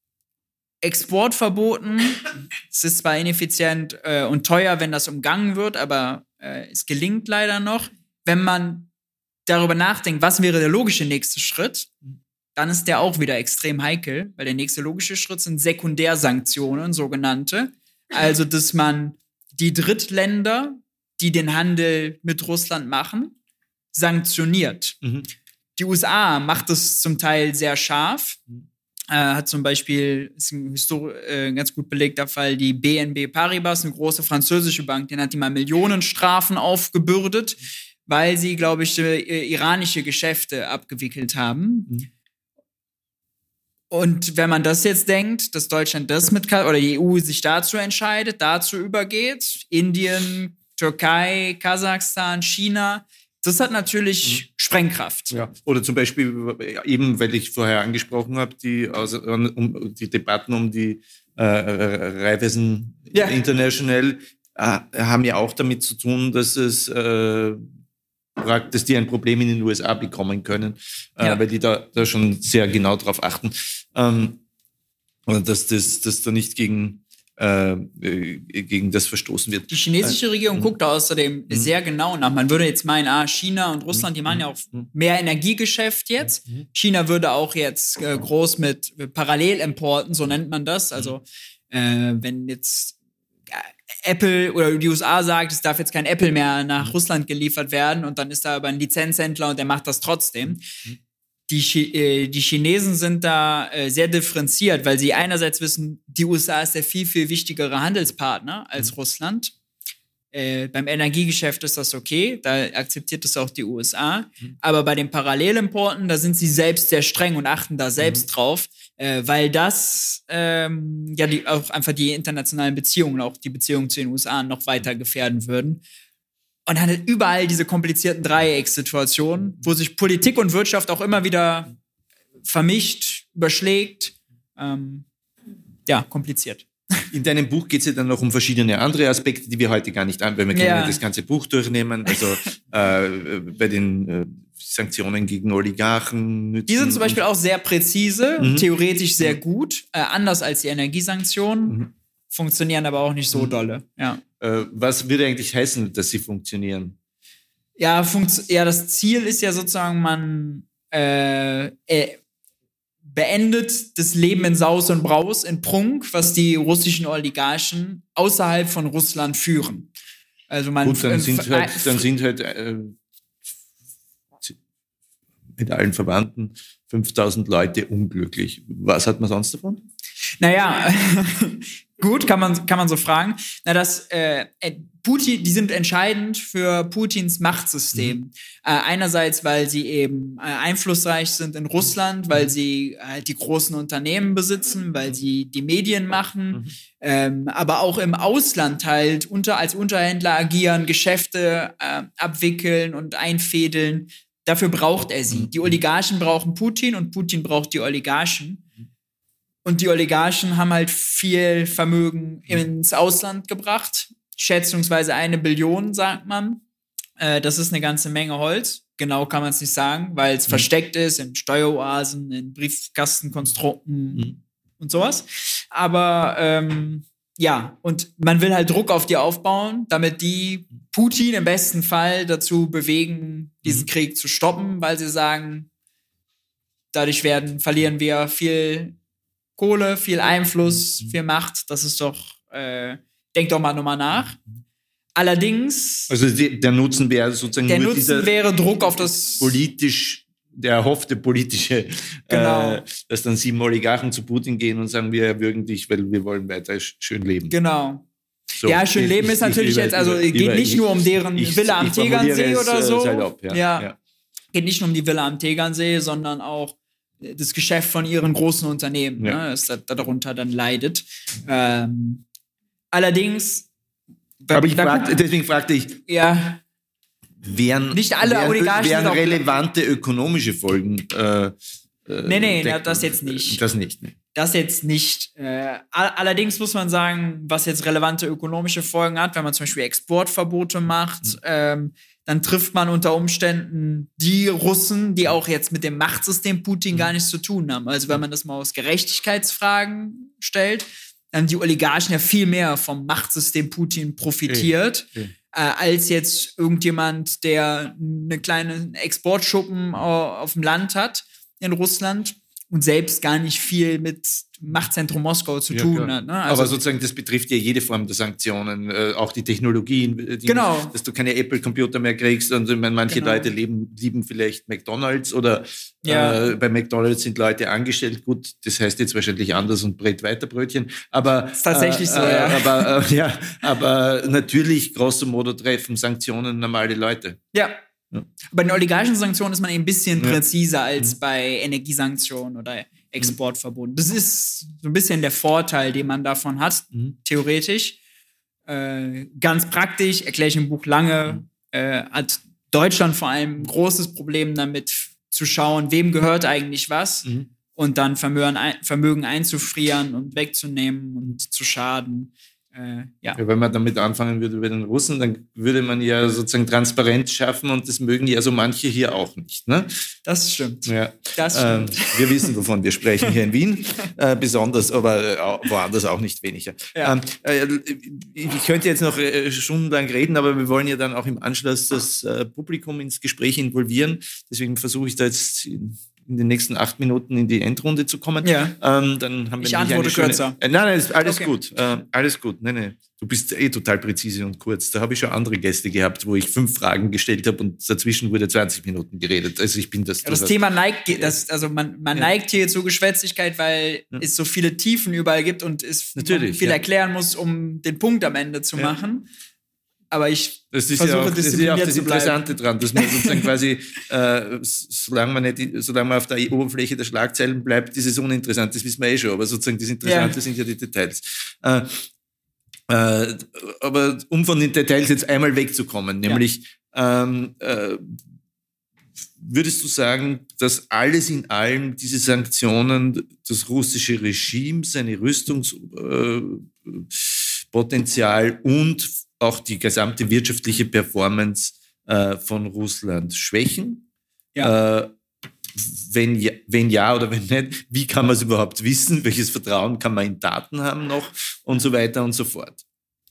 Exportverboten, es ist zwar ineffizient äh, und teuer, wenn das umgangen wird, aber äh, es gelingt leider noch. Wenn man darüber nachdenkt, was wäre der logische nächste Schritt, dann ist der auch wieder extrem heikel, weil der nächste logische Schritt sind Sekundärsanktionen, sogenannte. Also, dass man die Drittländer, die den Handel mit Russland machen, sanktioniert. Mhm. Die U S A macht es zum Teil sehr scharf. Äh, hat zum Beispiel, ist ein Histori- äh, ganz gut belegter Fall, die B N P Paribas, eine große französische Bank, den hat die mal Millionenstrafen aufgebürdet, weil sie, glaube ich, äh, iranische Geschäfte abgewickelt haben. Mhm. Und wenn man das jetzt denkt, dass Deutschland das mit, oder die E U sich dazu entscheidet, dazu übergeht, Indien, Türkei, Kasachstan, China, das hat natürlich mhm. Sprengkraft. Ja. Oder zum Beispiel eben, weil ich vorher angesprochen habe, die, also, um, die Debatten um die äh, Raiffeisen ja. International äh, haben ja auch damit zu tun, dass es äh, dass die ein Problem in den U S A bekommen können, ja. äh, weil die da, da schon sehr genau drauf achten. Ähm, und dass das dass da nicht gegen, äh, gegen das verstoßen wird. Die chinesische Regierung äh, guckt da außerdem äh, sehr genau nach. Man würde jetzt meinen, ah, China und Russland, die machen ja auch mehr Energiegeschäft jetzt. Mhm. China würde auch jetzt äh, groß mit Parallelimporten, so nennt man das. Also äh, wenn jetzt Apple oder die U S A sagt, es darf jetzt kein Apple mehr nach Russland geliefert werden und dann ist da aber ein Lizenzhändler und der macht das trotzdem. Die, Chi- äh, die Chinesen sind da äh, sehr differenziert, weil sie einerseits wissen, die U S A ist der viel, viel wichtigere Handelspartner als mhm. Russland. Äh, beim Energiegeschäft ist das okay, da akzeptiert das auch die U S A. Mhm. Aber bei den Parallelimporten, da sind sie selbst sehr streng und achten da selbst mhm. drauf, äh, weil das ähm, ja die, auch einfach die internationalen Beziehungen, auch die Beziehungen zu den U S A noch weiter gefährden würden. Und dann hat überall diese komplizierten Dreieckssituationen, wo sich Politik und Wirtschaft auch immer wieder vermischt, überschlägt. Ähm, ja, kompliziert. In deinem Buch geht es ja dann noch um verschiedene andere Aspekte, die wir heute gar nicht an, weil wir können ja das ganze Buch durchnehmen. Also äh, bei den äh, Sanktionen gegen Oligarchen. Nützen die sind zum Beispiel auch sehr präzise, mhm. theoretisch sehr gut, äh, anders als die Energiesanktionen, mhm. funktionieren aber auch nicht so mhm. dolle. Ja. Äh, was würde eigentlich heißen, dass sie funktionieren? Ja, funktio- ja das Ziel ist ja sozusagen, man äh, äh, beendet das Leben in Saus und Braus, in Prunk, was die russischen Oligarchen außerhalb von Russland führen. Also man Gut, dann f- sind f- halt, f- dann sind halt äh, mit allen Verwandten fünftausend Leute unglücklich. Was hat man sonst davon? Naja, gut, kann man, kann man so fragen. Na, das, äh, Putin, die sind entscheidend für Putins Machtsystem. Mhm. Äh, einerseits, weil sie eben äh, einflussreich sind in Russland, weil sie halt die großen Unternehmen besitzen, weil sie die Medien machen, mhm. ähm, aber auch im Ausland halt unter, als Unterhändler agieren, Geschäfte äh, abwickeln und einfädeln. Dafür braucht er sie. Die Oligarchen brauchen Putin und Putin braucht die Oligarchen. Und die Oligarchen haben halt viel Vermögen ins Ausland gebracht. Schätzungsweise eine Billion, sagt man. Äh, das ist eine ganze Menge Holz. Genau kann man es nicht sagen, weil es mhm. versteckt ist in Steueroasen, in Briefkastenkonstrukten mhm. und sowas. Aber ähm, ja, und man will halt Druck auf die aufbauen, damit die Putin im besten Fall dazu bewegen, diesen mhm. Krieg zu stoppen, weil sie sagen, dadurch werden, verlieren wir viel Kohle, viel Einfluss, viel Macht. Das ist doch, äh, denk doch mal nochmal nach. Allerdings. Also die, der Nutzen wäre sozusagen der nur Nutzen dieser wäre Druck auf das politisch, der erhoffte politische, genau. äh, dass dann sieben Oligarchen zu Putin gehen und sagen, wir erwürgen dich, weil wir wollen weiter sch- schön leben. Genau. So, ja, schön leben ich, ist natürlich ich, jetzt, also ich, geht nicht ich, nur um deren ich, Villa am ich Tegernsee es, oder so. Salopp, ja. Ja. Ja. Geht nicht nur um die Villa am Tegernsee, sondern auch das Geschäft von ihren großen Unternehmen, ja. ne, das da, darunter dann leidet. Ähm, allerdings. Aber ich fragte, deswegen fragte ich, ja, wären, nicht alle wären, Oligarchen wären sind auch relevante ökonomische Folgen? Äh, äh, nee, nee, der, das jetzt nicht. Das nicht. Nee. Das jetzt nicht. Äh, allerdings muss man sagen, was jetzt relevante ökonomische Folgen hat, wenn man zum Beispiel Exportverbote macht, mhm. ähm, dann trifft man unter Umständen die Russen, die auch jetzt mit dem Machtsystem Putin gar nichts zu tun haben. Also wenn man das mal aus Gerechtigkeitsfragen stellt, dann haben die Oligarchen ja viel mehr vom Machtsystem Putin profitiert, okay. Okay. Äh, als jetzt irgendjemand, der eine kleine Exportschuppen auf dem Land hat in Russland und selbst gar nicht viel mit Machtzentrum Moskau zu ja, tun klar. hat. Ne? Also, aber sozusagen, das betrifft ja jede Form der Sanktionen, äh, auch die Technologien, die, genau. dass du keine Apple-Computer mehr kriegst und meine, manche genau. Leute leben, lieben vielleicht McDonalds oder ja. äh, bei McDonalds sind Leute angestellt. Gut, das heißt jetzt wahrscheinlich anders und brät weiter Brötchen. Aber, das ist tatsächlich äh, so, ja. Äh, aber, äh, ja. Aber natürlich, grosso modo, treffen Sanktionen normale Leute. Ja. Ja. Bei den oligarchischen Sanktionen ist man eben ein bisschen Ja. präziser als Mhm. bei Energiesanktionen oder Exportverboten. Das ist so ein bisschen der Vorteil, den man davon hat, Mhm. theoretisch. Äh, ganz praktisch, erkläre ich im Buch lange, äh, hat Deutschland vor allem ein großes Problem damit zu schauen, wem gehört eigentlich was Mhm. und dann Vermögen, ein, Vermögen einzufrieren und wegzunehmen und zu schaden. Äh, ja. Ja, wenn man damit anfangen würde über den Russen, dann würde man ja sozusagen Transparenz schaffen und das mögen ja so manche hier auch nicht. Ne? Das stimmt. Ja. Das Ähm, stimmt. wir wissen, wovon wir sprechen hier in Wien, äh, besonders, aber äh, woanders auch nicht weniger. Ja. Ähm, äh, ich könnte jetzt noch äh, stundenlang reden, aber wir wollen ja dann auch im Anschluss das äh, Publikum ins Gespräch involvieren. Deswegen versuche ich da jetzt in, in den nächsten acht Minuten in die Endrunde zu kommen. Ja. Ähm, dann haben wir Ich nämlich antworte eine schöne, kürzer. Äh, nein, nein, ist alles Okay. gut. Äh, alles gut. Nein, nein. Du bist eh total präzise und kurz. Da habe ich schon andere Gäste gehabt, wo ich fünf Fragen gestellt habe und dazwischen wurde zwanzig Minuten geredet. Also ich bin das. Ja, das durchaus- Thema neigt, das, also man, man Ja. neigt hier zur Geschwätzigkeit, weil Ja. es so viele Tiefen überall gibt und es Natürlich, viel ja. erklären muss, um den Punkt am Ende zu Ja. machen. Aber ich Das ist versuche ja auch, das, ist ja auch diszipliniert das zu bleiben. Interessante dran, dass man sozusagen quasi, äh, solange, man nicht, solange man auf der Oberfläche der Schlagzeilen bleibt, ist es uninteressant, das wissen wir eh schon, aber sozusagen das Interessante Ja. sind ja die Details. Äh, äh, aber um von den Details jetzt einmal wegzukommen, nämlich ähm, äh, würdest du sagen, dass alles in allem diese Sanktionen das russische Regime, seine Rüstungspotenzial und auch die gesamte wirtschaftliche Performance äh, von Russland schwächen? Ja. Äh, wenn, ja, wenn ja oder wenn nicht, wie kann man es überhaupt wissen? Welches Vertrauen kann man in Daten haben noch? Und so weiter und so fort.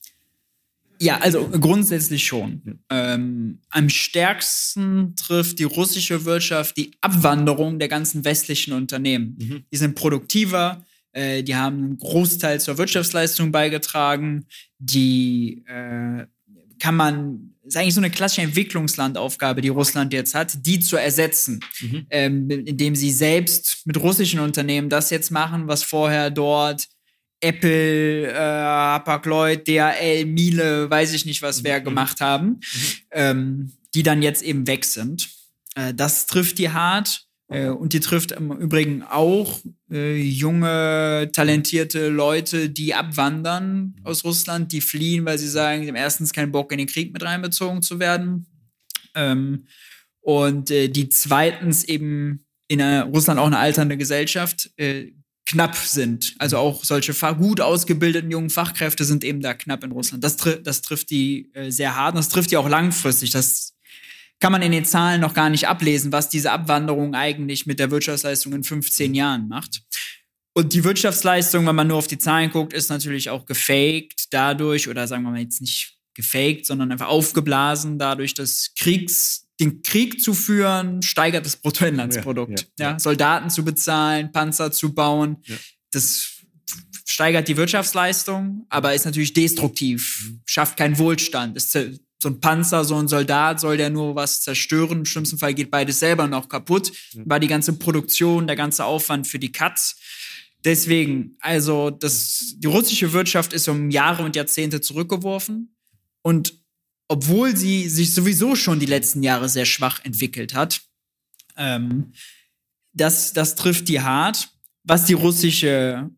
Ja, also grundsätzlich schon. Ähm, am stärksten trifft die russische Wirtschaft die Abwanderung der ganzen westlichen Unternehmen. Mhm. Die sind produktiver, äh, die haben einen Großteil zur Wirtschaftsleistung beigetragen, die äh, kann man, ist eigentlich so eine klassische Entwicklungslandaufgabe, die Russland jetzt hat, die zu ersetzen, Mhm. ähm, indem sie selbst mit russischen Unternehmen das jetzt machen, was vorher dort Apple, äh, Hapag-Lloyd, D H L, Miele, weiß ich nicht, was wir gemacht haben, ähm, die dann jetzt eben weg sind. Äh, das trifft die hart. Äh, und die trifft im Übrigen auch äh, junge, talentierte Leute, die abwandern aus Russland, die fliehen, weil sie sagen, sie haben erstens keinen Bock, in den Krieg mit reinbezogen zu werden. Ähm, und äh, die zweitens eben in einer, Russland auch eine alternde Gesellschaft äh, knapp sind. Also auch solche gut ausgebildeten jungen Fachkräfte sind eben da knapp in Russland. Das, tri- das trifft die äh, sehr hart und das trifft die auch langfristig. Das kann man in den Zahlen noch gar nicht ablesen, was diese Abwanderung eigentlich mit der Wirtschaftsleistung in fünfzehn Jahren macht. Und die Wirtschaftsleistung, wenn man nur auf die Zahlen guckt, ist natürlich auch gefaked dadurch, oder sagen wir mal jetzt nicht gefaked, sondern einfach aufgeblasen dadurch, dass Kriegs, den Krieg zu führen, steigert das Bruttoinlandsprodukt. Ja, ja, Ja, Soldaten zu bezahlen, Panzer zu bauen, Ja. das steigert die Wirtschaftsleistung, aber ist natürlich destruktiv, schafft keinen Wohlstand. Ist so ein Panzer, so ein Soldat, soll der nur was zerstören? Im schlimmsten Fall geht beides selber noch kaputt. War die ganze Produktion, der ganze Aufwand für die Katz. Deswegen, also das, die russische Wirtschaft ist um Jahre und Jahrzehnte zurückgeworfen. Und obwohl sie sich sowieso schon die letzten Jahre sehr schwach entwickelt hat, ähm, das, das trifft die hart. Was die russische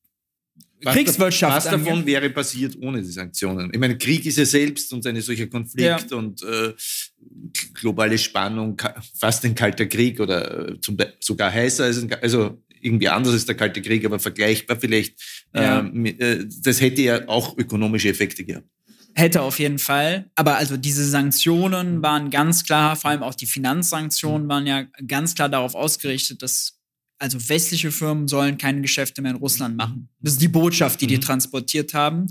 Was Kriegswirtschaft Was davon angeht. wäre passiert ohne die Sanktionen? Ich meine, Krieg ist ja selbst und ein solcher Konflikt Ja. und äh, globale Spannung, ka- fast ein kalter Krieg oder äh, zum, sogar heißer als ein, Ka- also irgendwie anders als der Kalte Krieg, aber vergleichbar vielleicht. Ja. Äh, mit, äh, das hätte ja auch ökonomische Effekte gehabt. Hätte auf jeden Fall. Aber also diese Sanktionen waren ganz klar, vor allem auch die Finanzsanktionen waren ja ganz klar darauf ausgerichtet, dass also westliche Firmen sollen keine Geschäfte mehr in Russland machen. Das ist die Botschaft, die die Mhm. transportiert haben.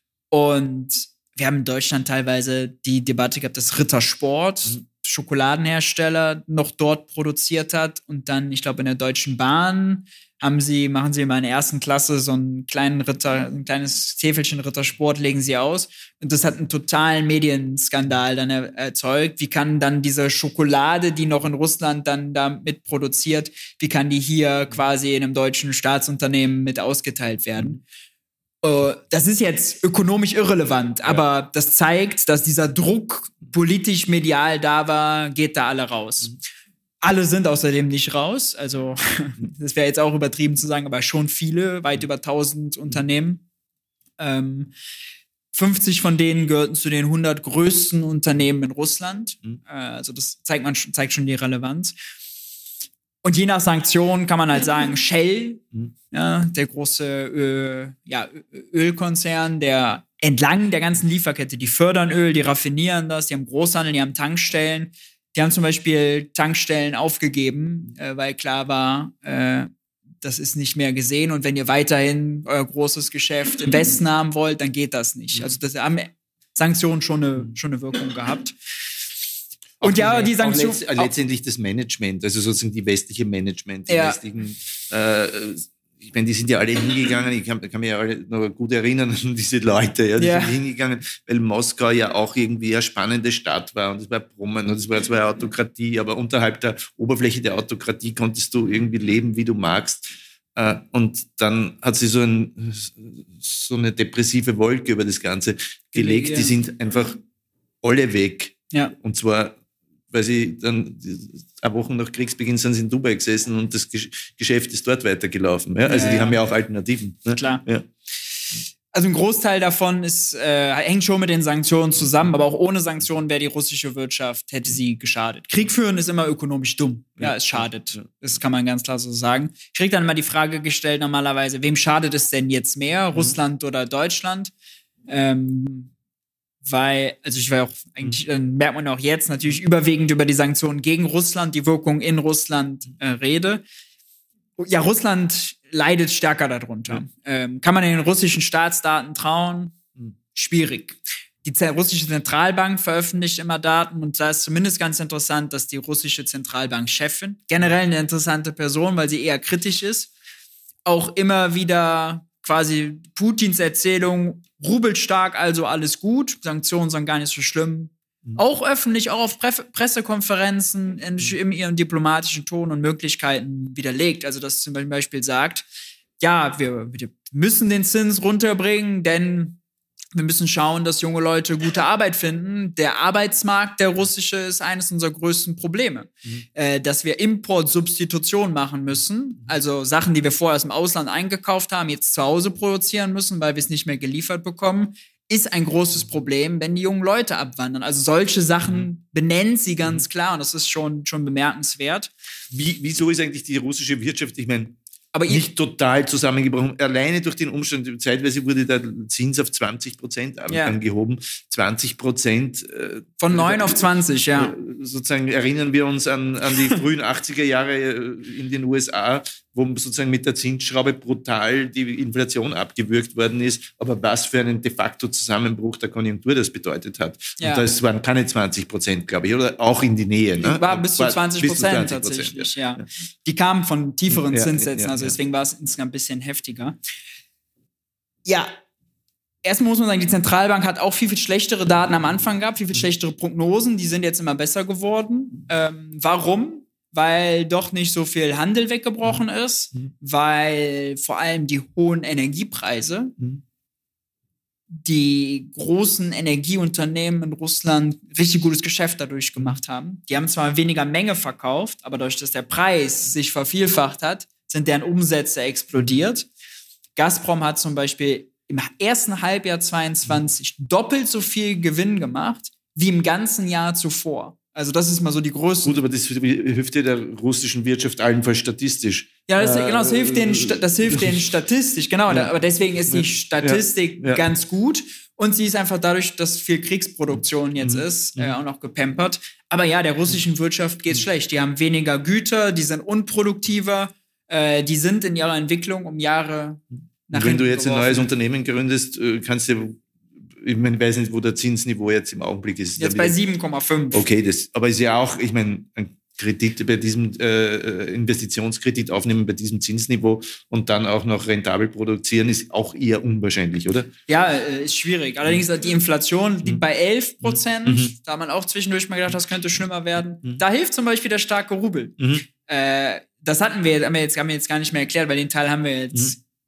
Und wir haben in Deutschland teilweise die Debatte gehabt, dass Rittersport, Mhm. Schokoladenhersteller, noch dort produziert hat. Und dann, ich glaube, in der Deutschen Bahn haben sie, machen sie in meiner ersten Klasse so einen kleinen Ritter, ein kleines Täfelchen Rittersport, legen sie aus. Und das hat einen totalen Medienskandal dann er, erzeugt. Wie kann dann diese Schokolade, die noch in Russland dann da mit produziert, wie kann die hier quasi in einem deutschen Staatsunternehmen mit ausgeteilt werden? Uh, das ist jetzt ökonomisch irrelevant, ja. aber das zeigt, dass dieser Druck politisch, medial da war, geht da alle raus. Mhm. Alle sind außerdem nicht raus, also das wäre jetzt auch übertrieben zu sagen, aber schon viele, weit über tausend Unternehmen. Ähm, fünfzig von denen gehörten zu den hundert größten Unternehmen in Russland. Mhm. Äh, also das zeigt, man, zeigt schon die Relevanz. Und je nach Sanktionen kann man halt sagen, Shell, mhm. ja, der große Öl, ja, Ölkonzern, der entlang der ganzen Lieferkette, die fördern Öl, die raffinieren das, die haben Großhandel, die haben Tankstellen. Die haben zum Beispiel Tankstellen aufgegeben, äh, weil klar war, äh, das ist nicht mehr gesehen. Und wenn ihr weiterhin euer großes Geschäft im Westen haben wollt, dann geht das nicht. Also das haben Sanktionen schon eine, schon eine Wirkung gehabt. Und ja, die Sanktionen. Letzt, letztendlich das Management, also sozusagen die westliche Management, die ja. westlichen, äh, ich meine, die sind ja alle hingegangen, ich kann, kann mich ja alle noch gut erinnern an diese Leute, ja, die ja. sind hingegangen, weil Moskau ja auch irgendwie eine spannende Stadt war und es war Brummen und es war zwar eine Autokratie, aber unterhalb der Oberfläche der Autokratie konntest du irgendwie leben, wie du magst. Äh, und dann hat sie so, ein, so eine depressive Wolke über das Ganze gelegt, ja. die sind einfach alle weg. Ja. Und zwar weil sie dann eine Woche nach Kriegsbeginn sind sie in Dubai gesessen und das Geschäft ist dort weitergelaufen. Ja? Also ja, die ja. haben ja auch Alternativen. Ne? Klar. Ja. Also ein Großteil davon ist, äh, hängt schon mit den Sanktionen zusammen, aber auch ohne Sanktionen wäre die russische Wirtschaft, hätte sie geschadet. Krieg führen ist immer ökonomisch dumm. Ja, ja es schadet. Ja. Das kann man ganz klar so sagen. Ich kriege dann immer die Frage gestellt normalerweise, wem schadet es denn jetzt mehr, mhm. Russland oder Deutschland? Ähm, Weil, also ich war auch, eigentlich äh, merkt man auch jetzt natürlich überwiegend über die Sanktionen gegen Russland, die Wirkung in Russland äh, rede. Ja, Russland leidet stärker darunter. Ja. Ähm, kann man den russischen Staatsdaten trauen? Schwierig. Die Z- russische Zentralbank veröffentlicht immer Daten und da ist zumindest ganz interessant, dass die russische Zentralbankchefin, generell eine interessante Person, weil sie eher kritisch ist, auch immer wieder quasi Putins Erzählung, rubelstark, also alles gut, Sanktionen sind gar nicht so schlimm. Mhm. Auch öffentlich, auch auf Pre- Pressekonferenzen in, in ihren diplomatischen Ton und Möglichkeiten widerlegt. Also dass zum Beispiel sagt, ja, wir, wir müssen den Zins runterbringen, denn wir müssen schauen, dass junge Leute gute Arbeit finden. Der Arbeitsmarkt, der russische, ist eines unserer größten Probleme. Mhm. Äh, dass wir Importsubstitution machen müssen, also Sachen, die wir vorher aus dem Ausland eingekauft haben, jetzt zu Hause produzieren müssen, weil wir es nicht mehr geliefert bekommen, ist ein großes Problem, wenn die jungen Leute abwandern. Also solche Sachen benennt sie ganz klar und das ist schon, schon bemerkenswert. Wie, wieso ist eigentlich die russische Wirtschaft, ich meine, aber nicht total zusammengebrochen. Alleine durch den Umstand, zeitweise wurde der Zins auf zwanzig Prozent ja. angehoben. zwanzig Prozent. Äh, Von neun auf zwanzig, ja. Sozusagen erinnern wir uns an, an die frühen achtziger Jahre in den U S A, wo sozusagen mit der Zinsschraube brutal die Inflation abgewürgt worden ist. Aber was für einen de facto Zusammenbruch der Konjunktur das bedeutet hat. Ja. Und das waren keine zwanzig Prozent, glaube ich, oder auch in die Nähe. Ne? War bis zu zwanzig Prozent tatsächlich, ja. ja. Die kamen von tieferen ja, Zinssätzen, ja, ja, also deswegen war es insgesamt ein bisschen heftiger. Ja, erstmal muss man sagen, die Zentralbank hat auch viel, viel schlechtere Daten am Anfang gehabt, viel, viel schlechtere Prognosen, die sind jetzt immer besser geworden. Ähm, warum? Weil doch nicht so viel Handel weggebrochen ist, mhm. weil vor allem die hohen Energiepreise mhm. die großen Energieunternehmen in Russland richtig gutes Geschäft dadurch gemacht haben. Die haben zwar weniger Menge verkauft, aber dadurch, dass der Preis sich vervielfacht hat, sind deren Umsätze explodiert. Gazprom hat zum Beispiel im ersten Halbjahr zweiundzwanzig doppelt so viel Gewinn gemacht wie im ganzen Jahr zuvor. Also das ist mal so die größte. Gut, aber das hilft ja der russischen Wirtschaft allenfalls statistisch. Ja, das, äh, genau, das hilft denen, das hilft denen statistisch, genau. Ja. Aber deswegen ist die Statistik ja. Ja. ganz gut. Und sie ist einfach dadurch, dass viel Kriegsproduktion jetzt mhm. ist, äh, auch noch gepampert. Aber ja, der russischen Wirtschaft geht's mhm. schlecht. Die haben weniger Güter, die sind unproduktiver, äh, die sind in ihrer Entwicklung um Jahre nach hinten. Wenn du jetzt geworfen. ein neues Unternehmen gründest, kannst du, ich meine, ich weiß nicht, wo der Zinsniveau jetzt im Augenblick ist. Jetzt bei sieben Komma fünf. Okay, das, aber ist ja auch, ich meine, ein Kredit bei diesem äh, Investitionskredit aufnehmen bei diesem Zinsniveau und dann auch noch rentabel produzieren, ist auch eher unwahrscheinlich, oder? Ja, ist schwierig. Allerdings die Inflation liegt mhm. bei elf Prozent. Mhm. Da hat man auch zwischendurch mal gedacht, das könnte schlimmer werden. Mhm. Da hilft zum Beispiel der starke Rubel. Mhm. Äh, das hatten wir, haben wir, jetzt, haben wir jetzt gar nicht mehr erklärt, weil den Teil haben wir jetzt mhm.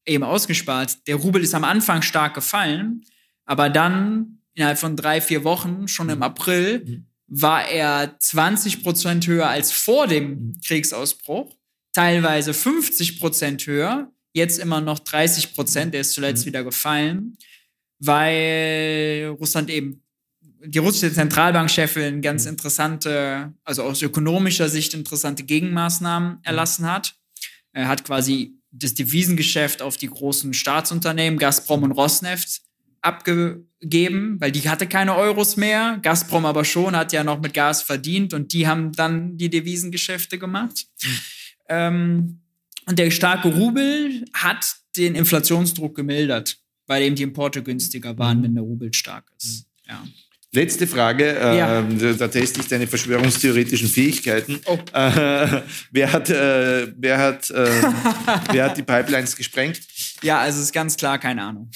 eben ausgespart. Der Rubel ist am Anfang stark gefallen, aber dann innerhalb von drei, vier Wochen, schon im April, mhm. war er zwanzig Prozent höher als vor dem Kriegsausbruch, teilweise fünfzig Prozent höher, jetzt immer noch dreißig Prozent, der ist zuletzt mhm. wieder gefallen, weil Russland eben, die russische Zentralbankchefin eine ganz interessante, also aus ökonomischer Sicht interessante Gegenmaßnahmen erlassen hat. Er hat quasi das Devisengeschäft auf die großen Staatsunternehmen, Gazprom und Rosneft, abgegeben, weil die hatte keine Euros mehr. Gazprom aber schon, hat ja noch mit Gas verdient und die haben dann die Devisengeschäfte gemacht. Mhm. Ähm, und der starke Rubel hat den Inflationsdruck gemildert, weil eben die Importe günstiger waren, wenn der Rubel stark ist. Ja. Letzte Frage, ja. äh, da, da teste ich deine verschwörungstheoretischen Fähigkeiten. Oh. Äh, wer, hat, äh, wer, hat, äh, wer hat die Pipelines gesprengt? Ja, also ist ganz klar, keine Ahnung.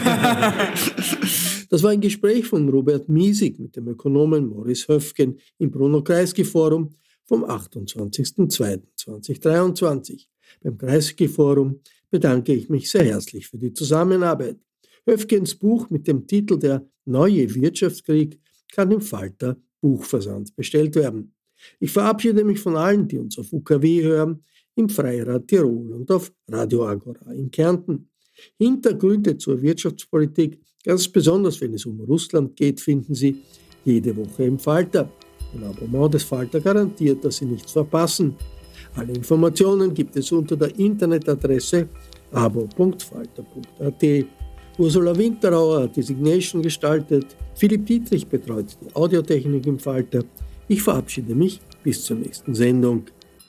Das war ein Gespräch von Robert Miesig mit dem Ökonomen Morris Höfgen im Bruno-Kreisky-Forum vom achtundzwanzigsten zweiten zweitausenddreiundzwanzig. Beim Kreisky-Forum bedanke ich mich sehr herzlich für die Zusammenarbeit. Höfgens Buch mit dem Titel Der neue Wirtschaftskrieg kann im Falter Buchversand bestellt werden. Ich verabschiede mich von allen, die uns auf U K W hören, im Freirad Tirol und auf Radio Agora in Kärnten. Hintergründe zur Wirtschaftspolitik, ganz besonders wenn es um Russland geht, finden Sie jede Woche im Falter. Ein Abonnement des Falter garantiert, dass Sie nichts verpassen. Alle Informationen gibt es unter der Internetadresse abo punkt falter punkt a t. Ursula Winterauer hat die Signation gestaltet, Philipp Dietrich betreut die Audiotechnik im Falter. Ich verabschiede mich bis zur nächsten Sendung.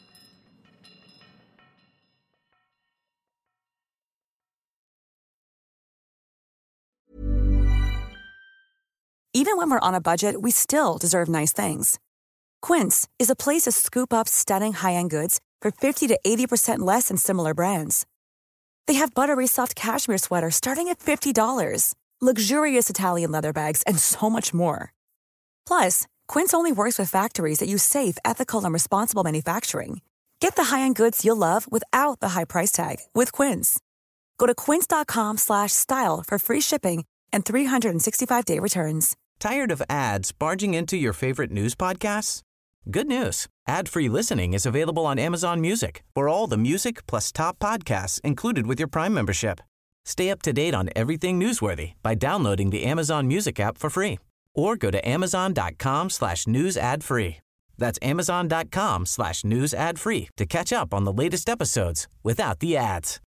Even when we're on a budget, we still deserve nice things. Quince is a place to scoop up stunning high-end goods for fifty to eighty percent less than similar brands. They have buttery soft cashmere sweaters starting at fifty dollars, luxurious Italian leather bags, and so much more. Plus, Quince only works with factories that use safe, ethical, and responsible manufacturing. Get the high-end goods you'll love without the high price tag with Quince. Go to quince.com slash style for free shipping and three sixty-five day returns. Tired of ads barging into your favorite news podcasts? Good news. Ad-free listening is available on Amazon Music for all the music plus top podcasts included with your Prime membership. Stay up to date on everything newsworthy by downloading the Amazon Music app for free or go to amazon.com slash news ad free. That's amazon.com slash news ad free to catch up on the latest episodes without the ads.